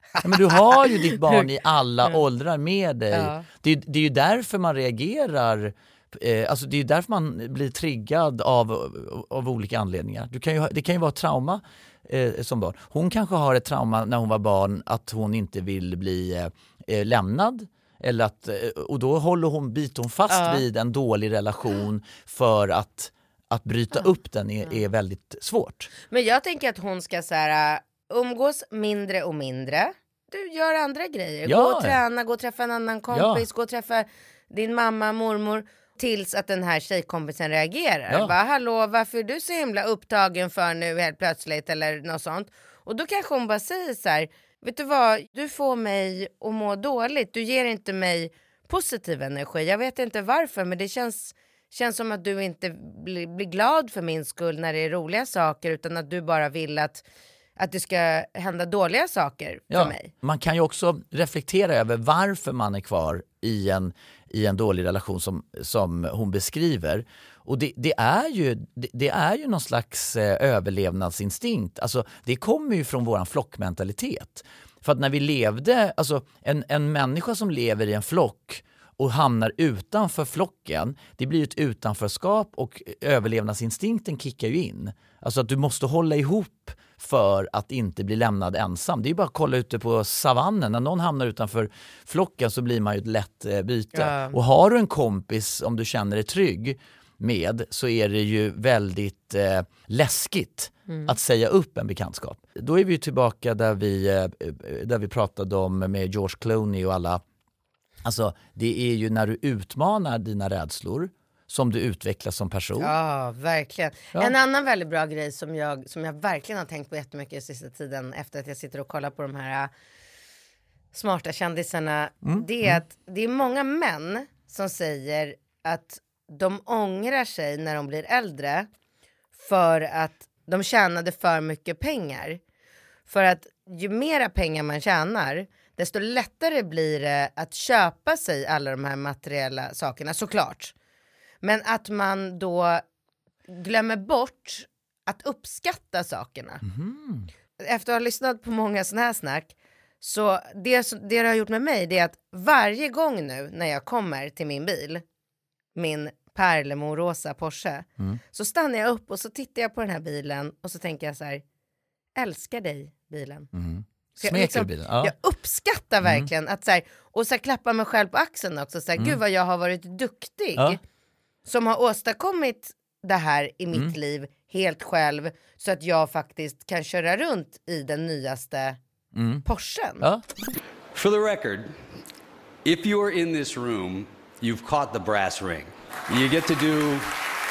Ja, men du har ju ditt barn i alla Mm. åldrar med dig. Ja. Det, är- det är ju därför man reagerar. Eh, alltså det är ju därför man blir triggad av, av olika anledningar. Du kan ju, ha- det kan ju vara trauma eh, som barn. Hon kanske har ett trauma när hon var barn att hon inte vill bli eh, eh, lämnad. Eller att, eh, och då håller hon, biter hon fast Ja. vid en dålig relation för att, att bryta upp den är, är väldigt svårt. Men jag tänker att hon ska så här, umgås mindre och mindre. Du gör andra grejer. Ja. Gå och träna, gå och träffa en annan kompis, gå och träffa din mamma, mormor. Tills att den här tjejkompisen reagerar. Ja. Bara, hallå, varför är du så himla upptagen för nu helt plötsligt eller något sånt. Och då kanske hon bara säger så här, vet du vad, du får mig att må dåligt. Du ger inte mig positiv energi. Jag vet inte varför, men det känns, känns som att du inte blir, blir glad för min skull när det är roliga saker. Utan att du bara vill att, att det ska hända dåliga saker för mig. Man kan ju också reflektera över varför man är kvar i en, i en dålig relation som, som hon beskriver. Och det, det, är ju, det, det är ju någon slags eh, överlevnadsinstinkt. Alltså, det kommer ju från våran flockmentalitet. För att när vi levde, alltså en, en människa som lever i en flock och hamnar utanför flocken, det blir ett utanförskap och överlevnadsinstinkten kickar ju in. Alltså att du måste hålla ihop för att inte bli lämnad ensam. Det är bara att kolla ute på savannen. När någon hamnar utanför flocken så blir man ju ett lätt eh, byte. Ja. Och har du en kompis, om du känner dig trygg med, så är det ju väldigt eh, läskigt Mm. att säga upp en bekantskap. Då är vi ju tillbaka där vi, eh, där vi pratade om med George Clooney och alla. Alltså det är ju när du utmanar dina rädslor som du utvecklas som person. Ja, verkligen. Ja. En annan väldigt bra grej som jag, som jag verkligen har tänkt på jättemycket i sista tiden efter att jag sitter och kollar på de här äh, smarta kändisarna. Mm, Det är mm. att det är många män som säger att de ångrar sig när de blir äldre för att de tjänade för mycket pengar. För att ju mera pengar man tjänar, desto lättare blir det att köpa sig alla de här materiella sakerna, såklart. Men att man då glömmer bort att uppskatta sakerna. Mm. Efter att ha lyssnat på många såna här snack, så det, som- det det har gjort med mig, det är att varje gång nu när jag kommer till min bil, min pärlemorosa Porsche, Mm. så stannar jag upp och så tittar jag på den här bilen och så tänker jag så här, älskar dig bilen. Mm. Så jag, Smeker liksom, bilen. Ja. jag uppskattar verkligen att så här, och så här, klappa mig själv på axeln också, så här, Mm. gud vad jag har varit duktig Ja. som har åstadkommit det här i mitt Mm. liv helt själv, så att jag faktiskt kan köra runt i den nyaste Mm. Porschen. Ja. For the record, if you're in this room, you've caught the brass ring. You get to do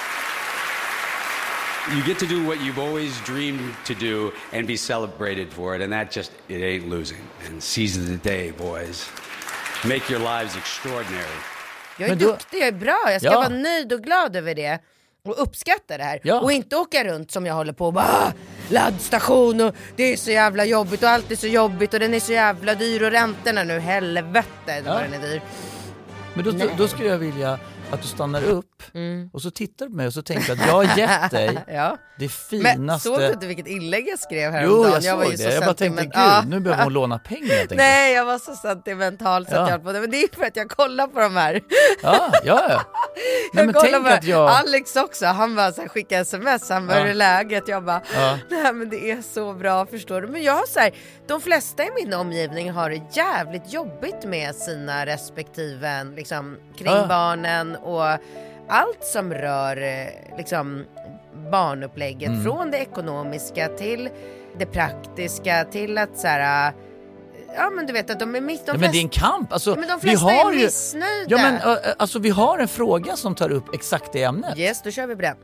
you get to do what you've always dreamed to do and be celebrated for it, and that just it ain't losing. And seize the day, boys. Make your lives extraordinary. Jag är Men då- duktig, jag är bra, jag ska Ja. vara nöjd och glad över det och uppskatta det här. Ja. Och inte åka runt som jag håller på och bara "Ah, laddstation och det är så jävla jobbigt och allt är så jobbigt och den är så jävla dyr och räntorna nu, helvete vad Ja. den är dyr. Men då, Nej. då skulle jag vilja att du stannar upp Mm. och så tittar du på mig och så tänker att jag har gett dig Ja. det Men finaste... såg du inte vilket inlägg jag skrev Jo, häromdagen? jag såg var ju det. så Jag bara tänkte, sentiment- gud, Ja. nu behöver hon låna pengar. Jag tänkte. Nej, jag var så sentimental så Ja. att jag höll på det. Men det är för att jag kollar på de här. Ja, ja, ja. Nej, Jag men kollar tänk på att jag... Alex också, han bara så här, skickade sms, han bara Ja. hur är läget? Jag bara, Ja. nej men det är så bra, förstår du. Men jag har så här, de flesta i min omgivning har det jävligt jobbigt med sina respektive liksom, kring Ja. barnen och allt som rör eh, liksom, barnupplägget. Mm. Från det ekonomiska till det praktiska till att så här, ja men du vet att de är miss... De Ja, men det är en kamp. Alltså, Ja, men de vi flesta har är ju... missnöjda. Ja, men, ö, ö, alltså, vi har en fråga som tar upp exakt det ämnet. Yes, då kör vi på den.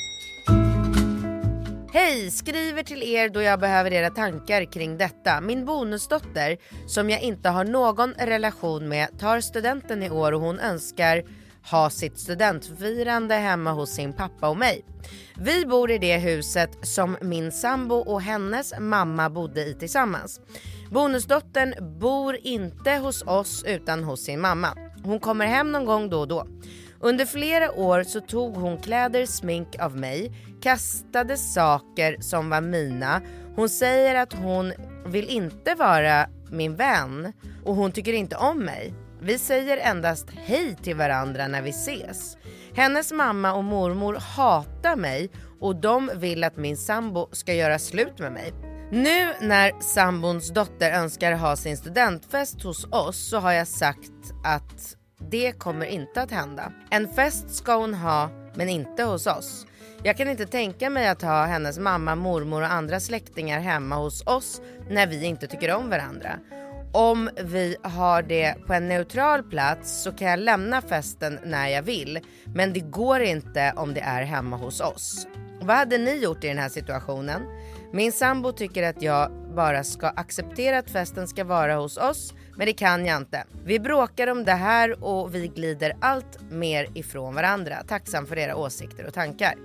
Hej, skriver till er då jag behöver era tankar kring detta. Min bonusdotter, som jag inte har någon relation med, tar studenten i år och hon önskar ha sitt studentfirande hemma hos sin pappa och mig. Vi bor i det huset som min sambo och hennes mamma bodde i tillsammans. Bonusdottern bor inte hos oss utan hos sin mamma. Hon kommer hem någon gång då och då. Under flera år så tog hon kläder, smink av mig, kastade saker som var mina. Hon säger att hon vill inte vara min vän och hon tycker inte om mig. Vi säger endast hej till varandra när vi ses. Hennes mamma och mormor hatar mig och de vill att min sambo ska göra slut med mig. Nu när sambons dotter önskar ha sin studentfest hos oss så har jag sagt att det kommer inte att hända. En fest ska hon ha, men inte hos oss. Jag kan inte tänka mig att ha hennes mamma, mormor och andra släktingar hemma hos oss när vi inte tycker om varandra. Om vi har det på en neutral plats så kan jag lämna festen när jag vill. Men det går inte om det är hemma hos oss. Vad hade ni gjort i den här situationen? Min sambo tycker att jag bara ska acceptera att festen ska vara hos oss. Men det kan jag inte. Vi bråkar om det här och vi glider allt mer ifrån varandra. Tacksam för era åsikter och tankar.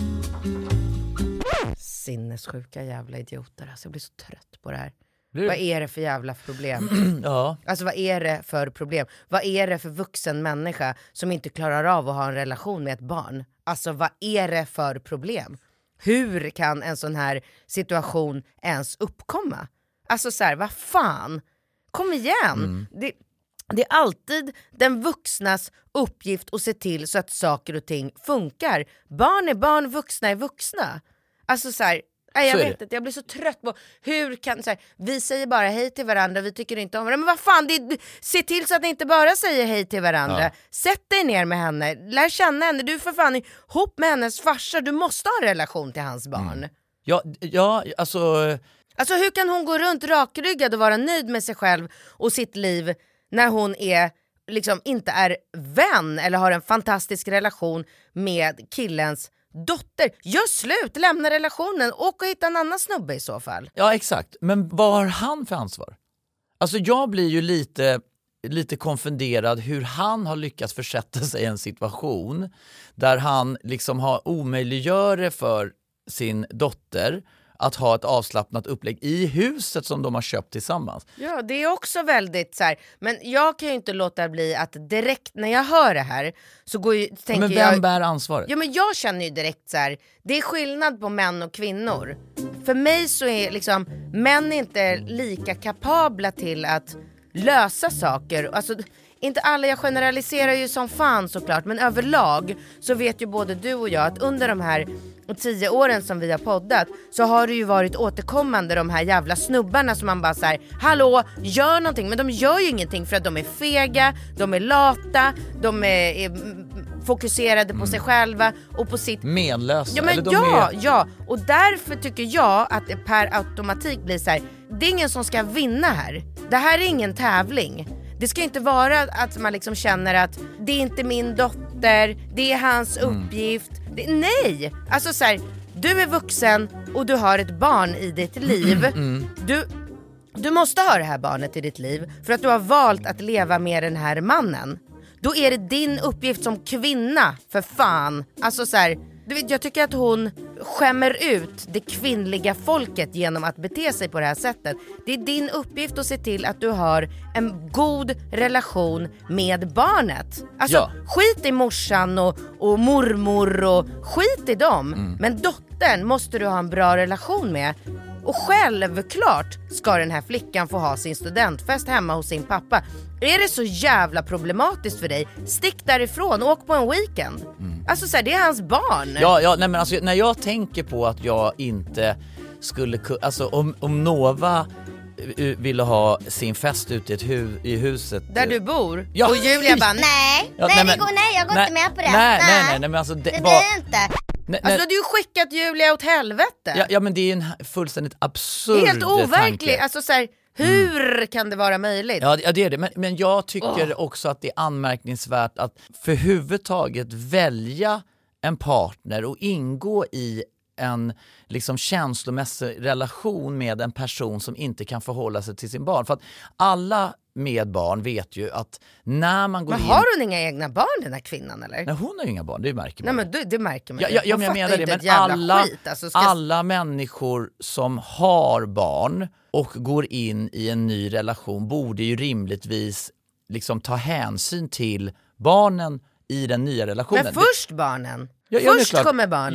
Sinnessjuka jävla idioter. Alltså jag blir så trött på det här. Det... Vad är det för jävla problem? Ja. Alltså vad är det för problem? Vad är det för vuxen människa som inte klarar av att ha en relation med ett barn? Alltså vad är det för problem? Hur kan en sån här situation ens uppkomma? Alltså så här, vad fan? Kom igen! Mm. Det, det är alltid den vuxnas uppgift att se till så att saker och ting funkar. Barn är barn, vuxna är vuxna. Alltså så här... Nej, jag vet inte, jag blir så trött på hur kan så här, vi säger bara hej till varandra, vi tycker inte om varandra. Men vad fan, det, se till så att ni inte bara säger hej till varandra. Ja. Sätt dig ner med henne, lär känna henne. Du är för fan ihop med hennes farsa, du måste ha en relation till hans barn. Mm. Ja, ja, alltså... Alltså hur kan hon gå runt rakryggad och vara nöjd med sig själv och sitt liv när hon är liksom inte är vän eller har en fantastisk relation med killens dotter? Gör slut, lämna relationen, åk och hitta en annan snubbe i så fall. Ja, exakt. Men vad har han för ansvar? Alltså jag blir ju lite, lite konfunderad hur han har lyckats försätta sig i en situation där han liksom har omöjliggör för sin dotter att ha ett avslappnat upplägg i huset som de har köpt tillsammans. Ja, det är också väldigt så här, men jag kan ju inte låta bli att direkt när jag hör det här så går ju, tänker men vem jag... bär ansvaret? Ja, men jag känner ju direkt så här, det är skillnad på män och kvinnor. För mig så är liksom, män inte lika kapabla till att lösa saker. Alltså, inte alla, jag generaliserar ju som fan såklart, men överlag så vet ju både du och jag att under de här tio åren som vi har poddat så har det ju varit återkommande de här jävla snubbarna som man bara säger, hallå, gör någonting, men de gör ju ingenting för att de är fega, de är lata, de är, är fokuserade på mm. sig själva och på sitt... menlösa. Ja, men ja, är... ja, och därför tycker jag att det per automatik blir så här, det är ingen som ska vinna här. Det här är ingen tävling. Det ska inte vara att man liksom känner att det är inte min dotter, det är hans mm. uppgift. Det, nej! Alltså så här, du är vuxen och du har ett barn i ditt liv. Mm. Du, du måste ha det här barnet i ditt liv för att du har valt att leva med den här mannen. Då är det din uppgift som kvinna, för fan. Alltså så här, du vet, jag tycker att hon skämmer ut det kvinnliga folket genom att bete sig på det här sättet. Det är din uppgift att se till att du har en god relation med barnet. Alltså ja. Skit i morsan och, och mormor och skit i dem. Mm. Men dottern måste du ha en bra relation med. Och självklart ska den här flickan få ha sin studentfest hemma hos sin pappa. Är det så jävla problematiskt för dig, stick därifrån och åk på en weekend. Mm. Alltså så här, det är hans barn. Ja, ja nej, men alltså, när jag tänker på att jag inte skulle kunna, alltså om, om Nova ville ha sin fest ute i, ett hu- i huset där du bor, ja. Och Julia bara nej, ja, nej, nej, men, går, nej jag går nej, inte med på det. Nej, nej, nej, nej men alltså det, det bara, blir inte. Nej, alltså du hade ju skickat Julia åt helvete. Ja, ja men det är en fullständigt absurd tanke. Det är helt overkligt, alltså så här, hur mm. kan det vara möjligt? Ja, ja det är det, men, men jag tycker oh. också att det är anmärkningsvärt att för huvudtaget välja en partner och ingå i en liksom känslomässig relation med en person som inte kan förhålla sig till sin barn. För att alla med barn vet ju att när man går men in... har hon inga egna barn, den här kvinnan, eller? Nej, hon har ju inga barn, det märker man. Nej, men det, det märker man. Ja, ja, ja men jag menar det, men alla, alltså, ska... alla människor som har barn och går in i en ny relation borde ju rimligtvis liksom ta hänsyn till barnen i den nya relationen. Men först barnen. Ja, ja, först kommer barnen.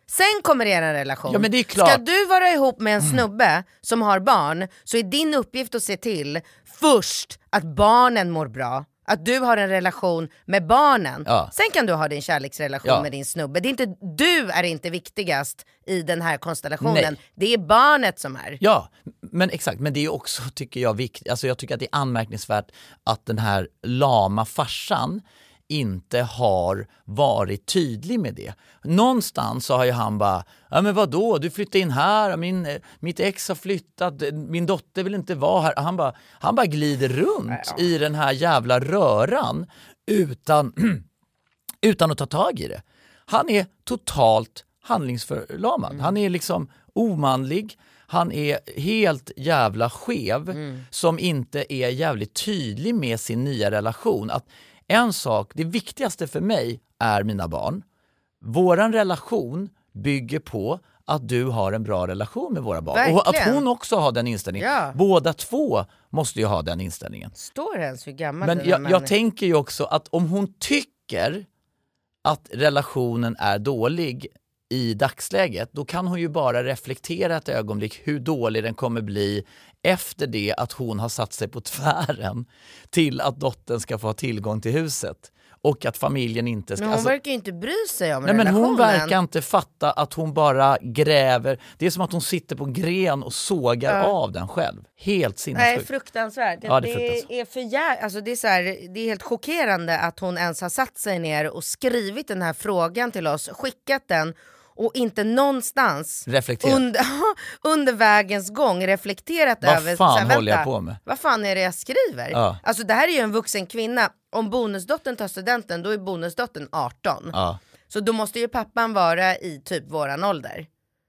Sen kommer er relation. Ja, men det är klart. Ska du vara ihop med en snubbe som har barn, så är din uppgift att se till först att barnen mår bra. Att du har en relation med barnen. Ja. Sen kan du ha din kärleksrelation Ja. med din snubbe. Det är inte, du är inte viktigast i den här konstellationen. Nej. Det är barnet som är. Ja, men exakt. Men det är också, tycker jag, viktigt. Alltså jag tycker att det är anmärkningsvärt att den här lama farsan inte har varit tydlig med det. Någonstans så har ju han bara, ja men vadå, du flyttar in här, min, mitt ex har flyttat, min dotter vill inte vara här. Han bara, han bara glider runt ja. i den här jävla röran utan, utan att ta tag i det. Han är totalt handlingsförlamad. Mm. Han är liksom omanlig. Han är helt jävla skev mm. som inte är jävligt tydlig med sin nya relation. Att en sak, det viktigaste för mig är mina barn. Våran relation bygger på att du har en bra relation med våra barn. Verkligen. Och att hon också har den inställningen. Ja. Båda två måste ju ha den inställningen. Står det ens hur gammal Men den jag, här jag tänker ju också att om hon tycker att relationen är dålig i dagsläget, då kan hon ju bara reflektera ett ögonblick hur dålig den kommer bli efter det att hon har satt sig på tvären till att dottern ska få ha tillgång till huset och att familjen inte ska... Men hon alltså, verkar ju inte bry sig om nej, relationen. men hon verkar inte fatta att hon bara gräver. Det är som att hon sitter på en gren och sågar Ja. av den själv. Helt sinnessjukt. Nej, fruktansvärt. Ja, det, det är fruktansvärt. är för jä- alltså det är så här, det är helt chockerande att hon ens har satt sig ner och skrivit den här frågan till oss, skickat den och inte någonstans Reflekterat. under, under vägens gång reflekterat Vad över fan så här, håller jag vänta, på med? Vad fan är det jag skriver? Ja. Alltså det här är ju en vuxen kvinna. Om bonusdottern tar studenten, då är bonusdottern arton. Ja. Så då måste ju pappan vara i typ våran ålder.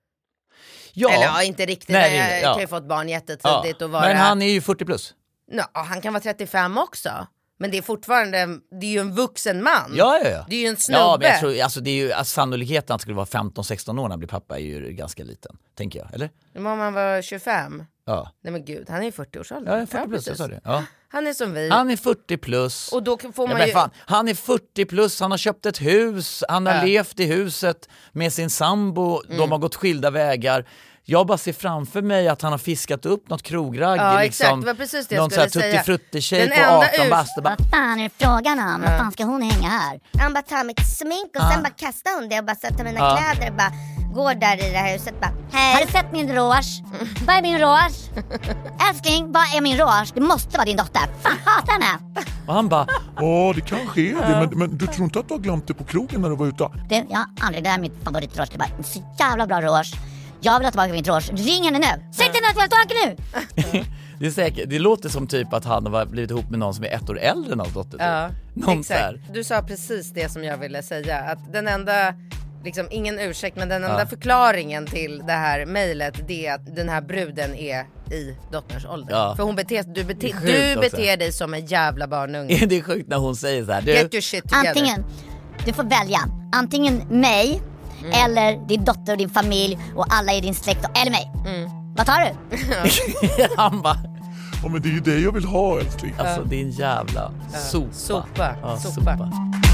Ja. Eller ja, inte riktigt. Nej, jag det- kan ja. ju fått barn jättetidigt Ja. och vara... Men han är ju fyrtio plus. Ja, han kan vara trettiofem också. Men det är fortfarande, det är ju en vuxen man. Ja, ja, ja. Det är ju en snubbe. Ja, men jag tror, alltså, det är ju, alltså, sannolikheten att han skulle vara femton sexton år när han blir pappa är ju ganska liten, tänker jag, eller? Men om han var tjugofem? Ja. Nej men gud, han är ju fyrtio-årsåldern. Ja, jag är fyrtio plus, jag sa det. Ja. Han är som vi. Han är fyrtio plus. Och då får man ja, men ju... fan, han är fyrtio plus, han har köpt ett hus, han har Ja. levt i huset med sin sambo, Mm. de har gått skilda vägar. Jag bara ser framför mig att han har fiskat upp något krogragg, Ja, liksom, exakt. Det var precis det jag någon skulle sån här säga. tutti-frutti-tjej Den på enda arton urs- bast. Bara, Vad fan är det frågan om? Vad fan ska hon hänga här? Han bara tar mitt smink och Ja. sen bara kastar hon det och bara sätter mina Ja. kläder och bara går där i det här huset bara hej. Har du sett min rouge? Vad är min rouge? Älskling, vad är min rouge? Det måste vara din dotter. Fan, hatar henne. och han bara, Ja, det kanske är det, men, men du tror inte att du har glömt det på krogen när du var ute? Du, jag har aldrig, det här är mitt favoritrouge. Det är bara en så jävla bra rouge. Jag vill ha tillbaka min rouge. Ring henne nu. Säg till henne att jag vill ha tillbaka nu. det, är säkert, det låter som typ att han har blivit ihop med någon som är ett år äldre än hans dotter. typ. Ja, Någon så exakt. här. Du sa precis det som jag ville säga. Att den enda, liksom ingen ursäkt, men den enda Ja. förklaringen till det här mejlet, det är att den här bruden är i dotterns ålder. Ja. För hon beter, du, bete, Det är sjukt du också. beter dig som en jävla barnunge. Det är sjukt när hon säger så här. Du, Get your shit together. Antingen, du får välja. Antingen mig, eller din dotter och din familj och alla i din släkt, eller mig. Vad tar du? han bara, Ja, men det är ju det jag vill ha, älskling. alltså din jävla sopa. Sopa. Ja, Sopa.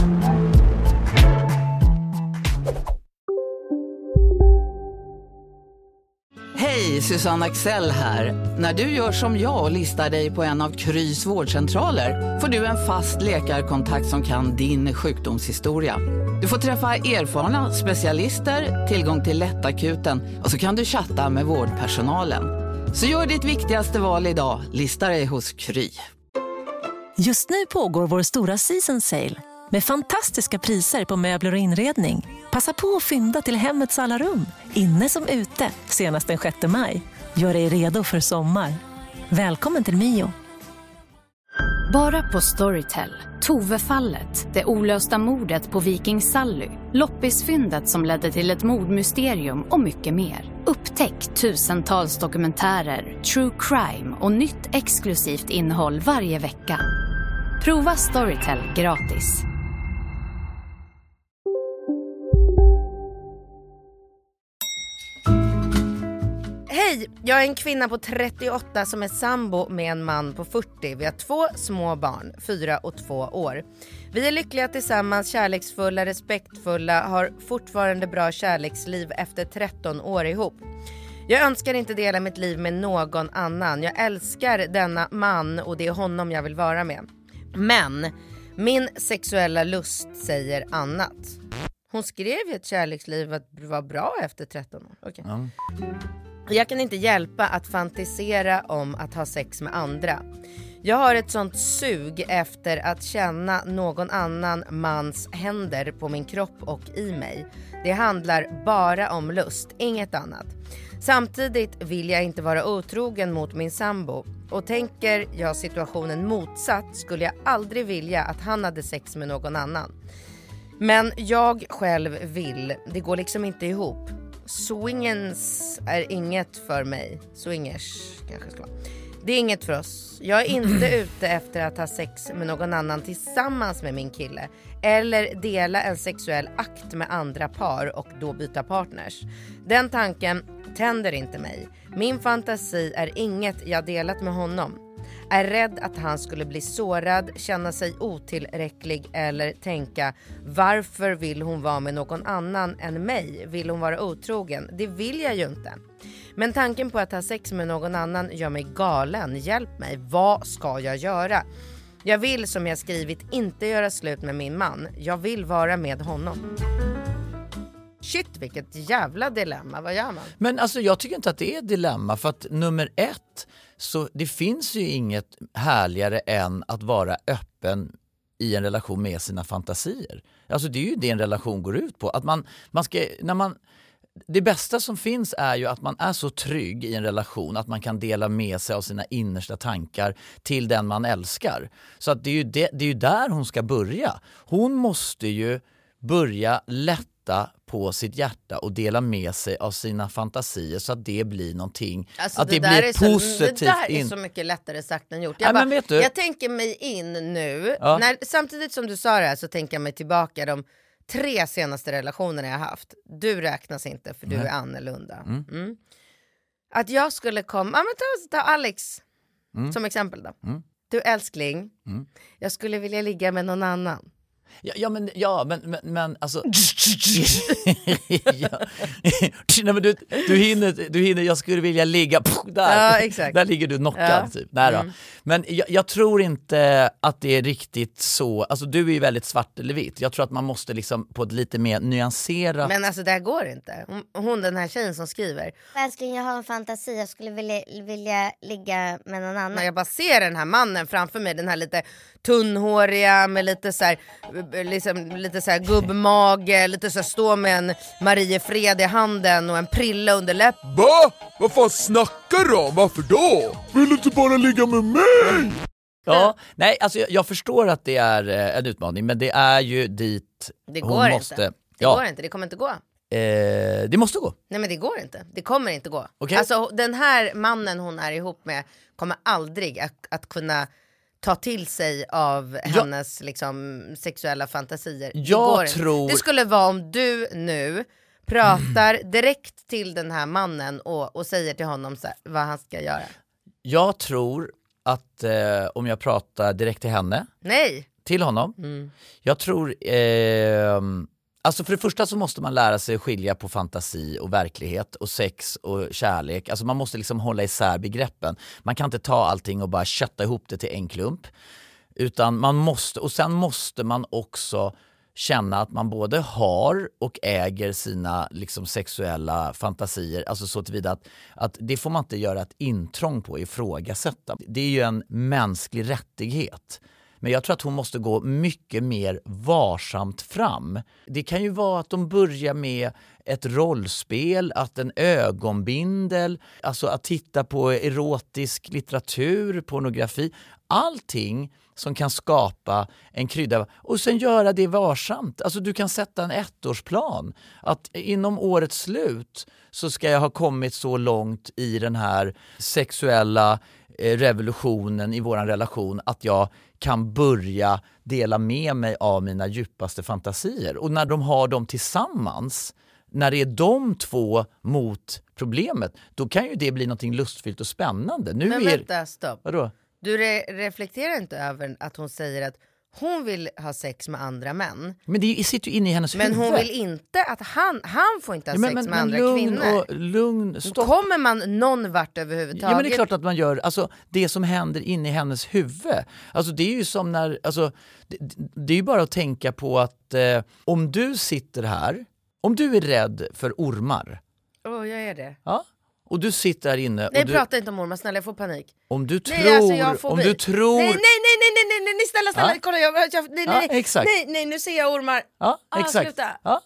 Hej, Susanne Axel här. När du gör som jag och listar dig på en av Krys vårdcentraler får du en fast läkarkontakt som kan din sjukdomshistoria. Du får träffa erfarna specialister, tillgång till lättakuten och så kan du chatta med vårdpersonalen. Så gör ditt viktigaste val idag, lista dig hos Kry. Just nu pågår vår stora season sale med fantastiska priser på möbler och inredning. Passa på att fynda till hemmets alla rum, inne som ute, senast den sjätte maj. Gör dig redo för sommar. Välkommen till Mio. Bara på Storytel. Tove-fallet, det olösta mordet på Viking Sally, loppisfyndet som ledde till ett mordmysterium och mycket mer. Upptäck tusentals dokumentärer, true crime och nytt exklusivt innehåll varje vecka. Prova Storytel gratis. Hej, Hej, jag är en kvinna på trettioåtta som är sambo med en man på fyrtio. Vi har två små barn, fyra och två år. Vi är lyckliga tillsammans, kärleksfulla, respektfulla, har fortfarande bra kärleksliv efter tretton år ihop. Jag önskar inte dela mitt liv med någon annan. Jag älskar denna man och det är honom jag vill vara med. Men min sexuella lust säger annat. Hon skrev ju ett kärleksliv att var bra efter tretton år. Okay. Ja. Jag kan inte hjälpa att fantisera om att ha sex med andra. Jag har ett sånt sug efter att känna någon annan mans händer på min kropp och i mig. Det handlar bara om lust, inget annat. Samtidigt vill jag inte vara otrogen mot min sambo. Och tänker jag situationen motsatt skulle jag aldrig vilja att han hade sex med någon annan. Men jag själv vill, det går liksom inte ihop. Swingens är inget för mig. Swingers kanske ska vara. Det är inget för oss. Jag är inte ute efter att ha sex med någon annan tillsammans med min kille. Eller dela en sexuell akt med andra par och då byta partners. Den tanken tänder inte mig. Min fantasi är inget jag delat med honom. Är rädd att han skulle bli sårad, känna sig otillräcklig eller tänka varför vill hon vara med någon annan än mig? Vill hon vara otrogen? Det vill jag ju inte. Men tanken på att ha sex med någon annan gör mig galen. Hjälp mig, vad ska jag göra? Jag vill som jag skrivit inte göra slut med min man. Jag vill vara med honom. Shit, vilket jävla dilemma. Vad gör man? Men alltså jag tycker inte att det är ett dilemma. För att nummer ett, så det finns ju inget härligare än att vara öppen i en relation med sina fantasier. Alltså det är ju det en relation går ut på. Att man, man ska, när man, det bästa som finns är ju att man är så trygg i en relation att man kan dela med sig av sina innersta tankar till den man älskar. Så att det är ju, det, det är ju där hon ska börja. Hon måste ju börja lätta på sitt hjärta och dela med sig av sina fantasier så att det blir någonting, alltså att det, det blir så, positivt. Det där är in... så mycket lättare sagt än gjort. Jag, ja, bara, men vet du? jag tänker mig in nu, ja. när, samtidigt som du sa det här så tänker jag mig tillbaka de tre senaste relationerna jag har haft. Du räknas inte för du Nej. är annorlunda. Mm. Mm. Att jag skulle komma, ja, men ta, ta Alex mm. som exempel då. Mm. Du älskling, mm. jag skulle vilja ligga med någon annan. Ja, ja men ja men men, men alltså ja. Nej, men du du hinner du hinner jag skulle vilja ligga där. Ja, exakt. Där ligger du knockad ja. typ. Nej då. Mm. Men jag, jag tror inte att det är riktigt så. Alltså du är ju väldigt svart eller vitt. Jag tror att man måste liksom på ett lite mer nyanserat. Men alltså det här går inte. Hon, hon den här tjejen som skriver. Älskling, jag har en fantasi. Jag skulle vilja, vilja ligga med någon annan. När jag bara ser den här mannen framför mig, den här lite tunnhåriga med lite så här, liksom, lite så här gubbmage, lite så här, stå med en Mariefred i handen och en prilla under läpp. Va? Vad fan snackar du om? Varför då? Vill du inte bara ligga med mig? Ja, nej alltså jag, jag förstår att det är eh, en utmaning, men det är ju dit det hon går måste. Inte. Det ja. går inte, det kommer inte gå. Eh, det måste gå. Nej men det går inte, det kommer inte gå. Okay. Alltså den här mannen hon är ihop med kommer aldrig att, att kunna ta till sig av ja. hennes liksom, sexuella fantasier. Det jag går tror... inte. Det skulle vara om du nu pratar direkt till den här mannen och, och säger till honom så här, vad han ska göra. Jag tror att eh, om jag pratar direkt till henne. Nej. Till honom. Mm. Jag tror... Eh, Alltså för det första så måste man lära sig att skilja på fantasi och verklighet och sex och kärlek. Alltså man måste liksom hålla isär begreppen. Man kan inte ta allting och bara kötta ihop det till en klump. Utan man måste, och sen måste man också känna att man både har och äger sina liksom sexuella fantasier. Alltså så tillvida att, att det får man inte göra ett intrång på, ifrågasätta. Det är ju en mänsklig rättighet. Men jag tror att hon måste gå mycket mer varsamt fram. Det kan ju vara att de börjar med ett rollspel, att en ögonbindel, alltså att titta på erotisk litteratur, pornografi. Allting som kan skapa en krydda och sen göra det varsamt. Alltså du kan sätta en ettårsplan. Att inom årets slut så ska jag ha kommit så långt i den här sexuella revolutionen i våran relation att jag kan börja dela med mig av mina djupaste fantasier. Och när de har dem tillsammans, när det är de två mot problemet, då kan ju det bli någonting lustfyllt och spännande. Nu Men är... vänta, stopp. Vadå? Du re- reflekterar inte över att hon säger att hon vill ha sex med andra män. Men det sitter ju inne i hennes men huvud. Men hon vill inte att han, han får inte ha ja, men, sex men, med men andra lugn kvinnor. Och, lugn, stopp. Kommer man någon vart överhuvudtaget? Ja, men det är klart att man gör. Alltså, det som händer inne i hennes huvud. Alltså, det är ju som när... Alltså, det, det är ju bara att tänka på att eh, om du sitter här, om du är rädd för ormar. Åh, oh, jag är det. Ja. Och du sitter här inne. Nej, och du, prata inte om ormar, snälla, jag får panik. Om du nej, tror... Alltså, jag får om bi. du tror... Nej, nej, nej, nej, nej, nej, nej, snälla, snälla, ja. kolla, jag, jag, nej, ja, nej, nej, exakt. nej, nej, nu ser jag ormar. Ja, ah, exakt. Sluta. Ja.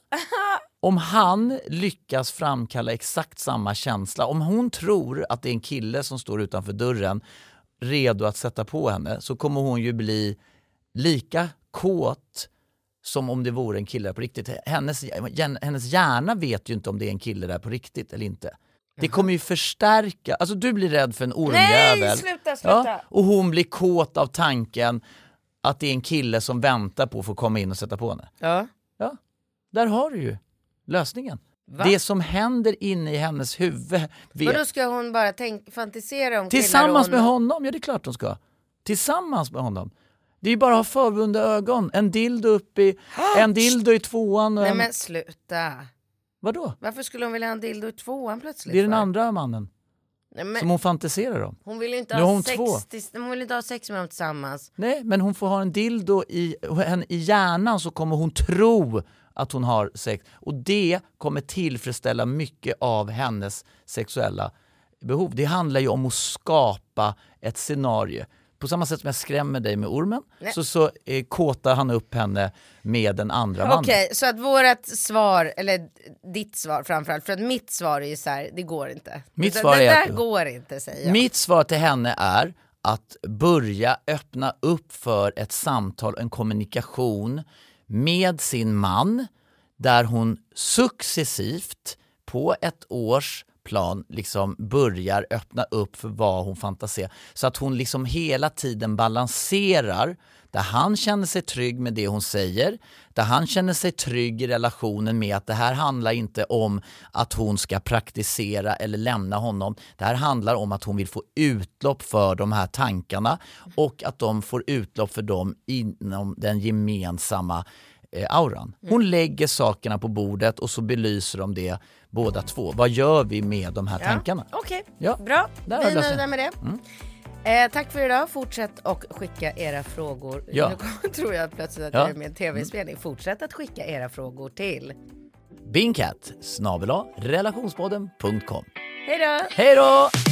Om han lyckas framkalla exakt samma känsla, om hon tror att det är en kille som står utanför dörren redo att sätta på henne, så kommer hon ju bli lika kåt som om det vore en kille där på riktigt. Hennes, hennes hjärna vet ju inte om det är en kille där på riktigt eller inte. Det kommer ju förstärka, alltså du blir rädd för en ormjävel. Nej, sluta, sluta. Ja, och hon blir kåt av tanken att det är en kille som väntar på att få komma in och sätta på henne. Ja. Ja, där har du ju lösningen. Va? Det som händer inne i hennes huvud. Men då ska hon bara tänk, fantisera om tillsammans hon... med honom, ja det är klart hon ska. Tillsammans med honom. Det är ju bara att ha förbundna ögon. En dildo upp i, en dildo i tvåan. Och Nej en... men sluta. Vadå? Varför skulle hon vilja ha en dildo i tvåan plötsligt? Det är den för? andra mannen. Nej, men... som hon fantiserar om. Hon vill inte nu ha hon sex två. Tills... hon vill inte ha sex med dem tillsammans. Nej, men hon får ha en dildo i, i hjärnan, så kommer hon tro att hon har sex. Och det kommer tillfredsställa mycket av hennes sexuella behov. Det handlar ju om att skapa ett scenario. På samma sätt som jag skrämmer dig med ormen, Nej. så, så eh, kåtar han upp henne med den andra mannen. Okej, okay, så att vårat svar, eller ditt svar framförallt, för att mitt svar är ju så här, det går inte. Mitt det, svar det är där att, går inte, säger jag. Mitt svar till henne är att börja öppna upp för ett samtal, en kommunikation med sin man, där hon successivt på ett års plan liksom börjar öppna upp för vad hon fantaserar. Så att hon liksom hela tiden balanserar, där han känner sig trygg med det hon säger, där han känner sig trygg i relationen med att det här handlar inte om att hon ska praktisera eller lämna honom. Det här handlar om att hon vill få utlopp för de här tankarna och att de får utlopp för dem inom den gemensamma eh, auran. Hon lägger sakerna på bordet och så belyser de det båda två. Vad gör vi med de här ja. tankarna? Okej, okay. ja. bra. Vi är nöjda med det. Mm. Eh, tack för idag. Fortsätt och skicka era frågor. Ja. Nu tror jag plötsligt att ja. det är med en tv-spelning. Fortsätt att skicka era frågor till bingcat snabel-a relationspodden punkt com. Hej då! Hej då!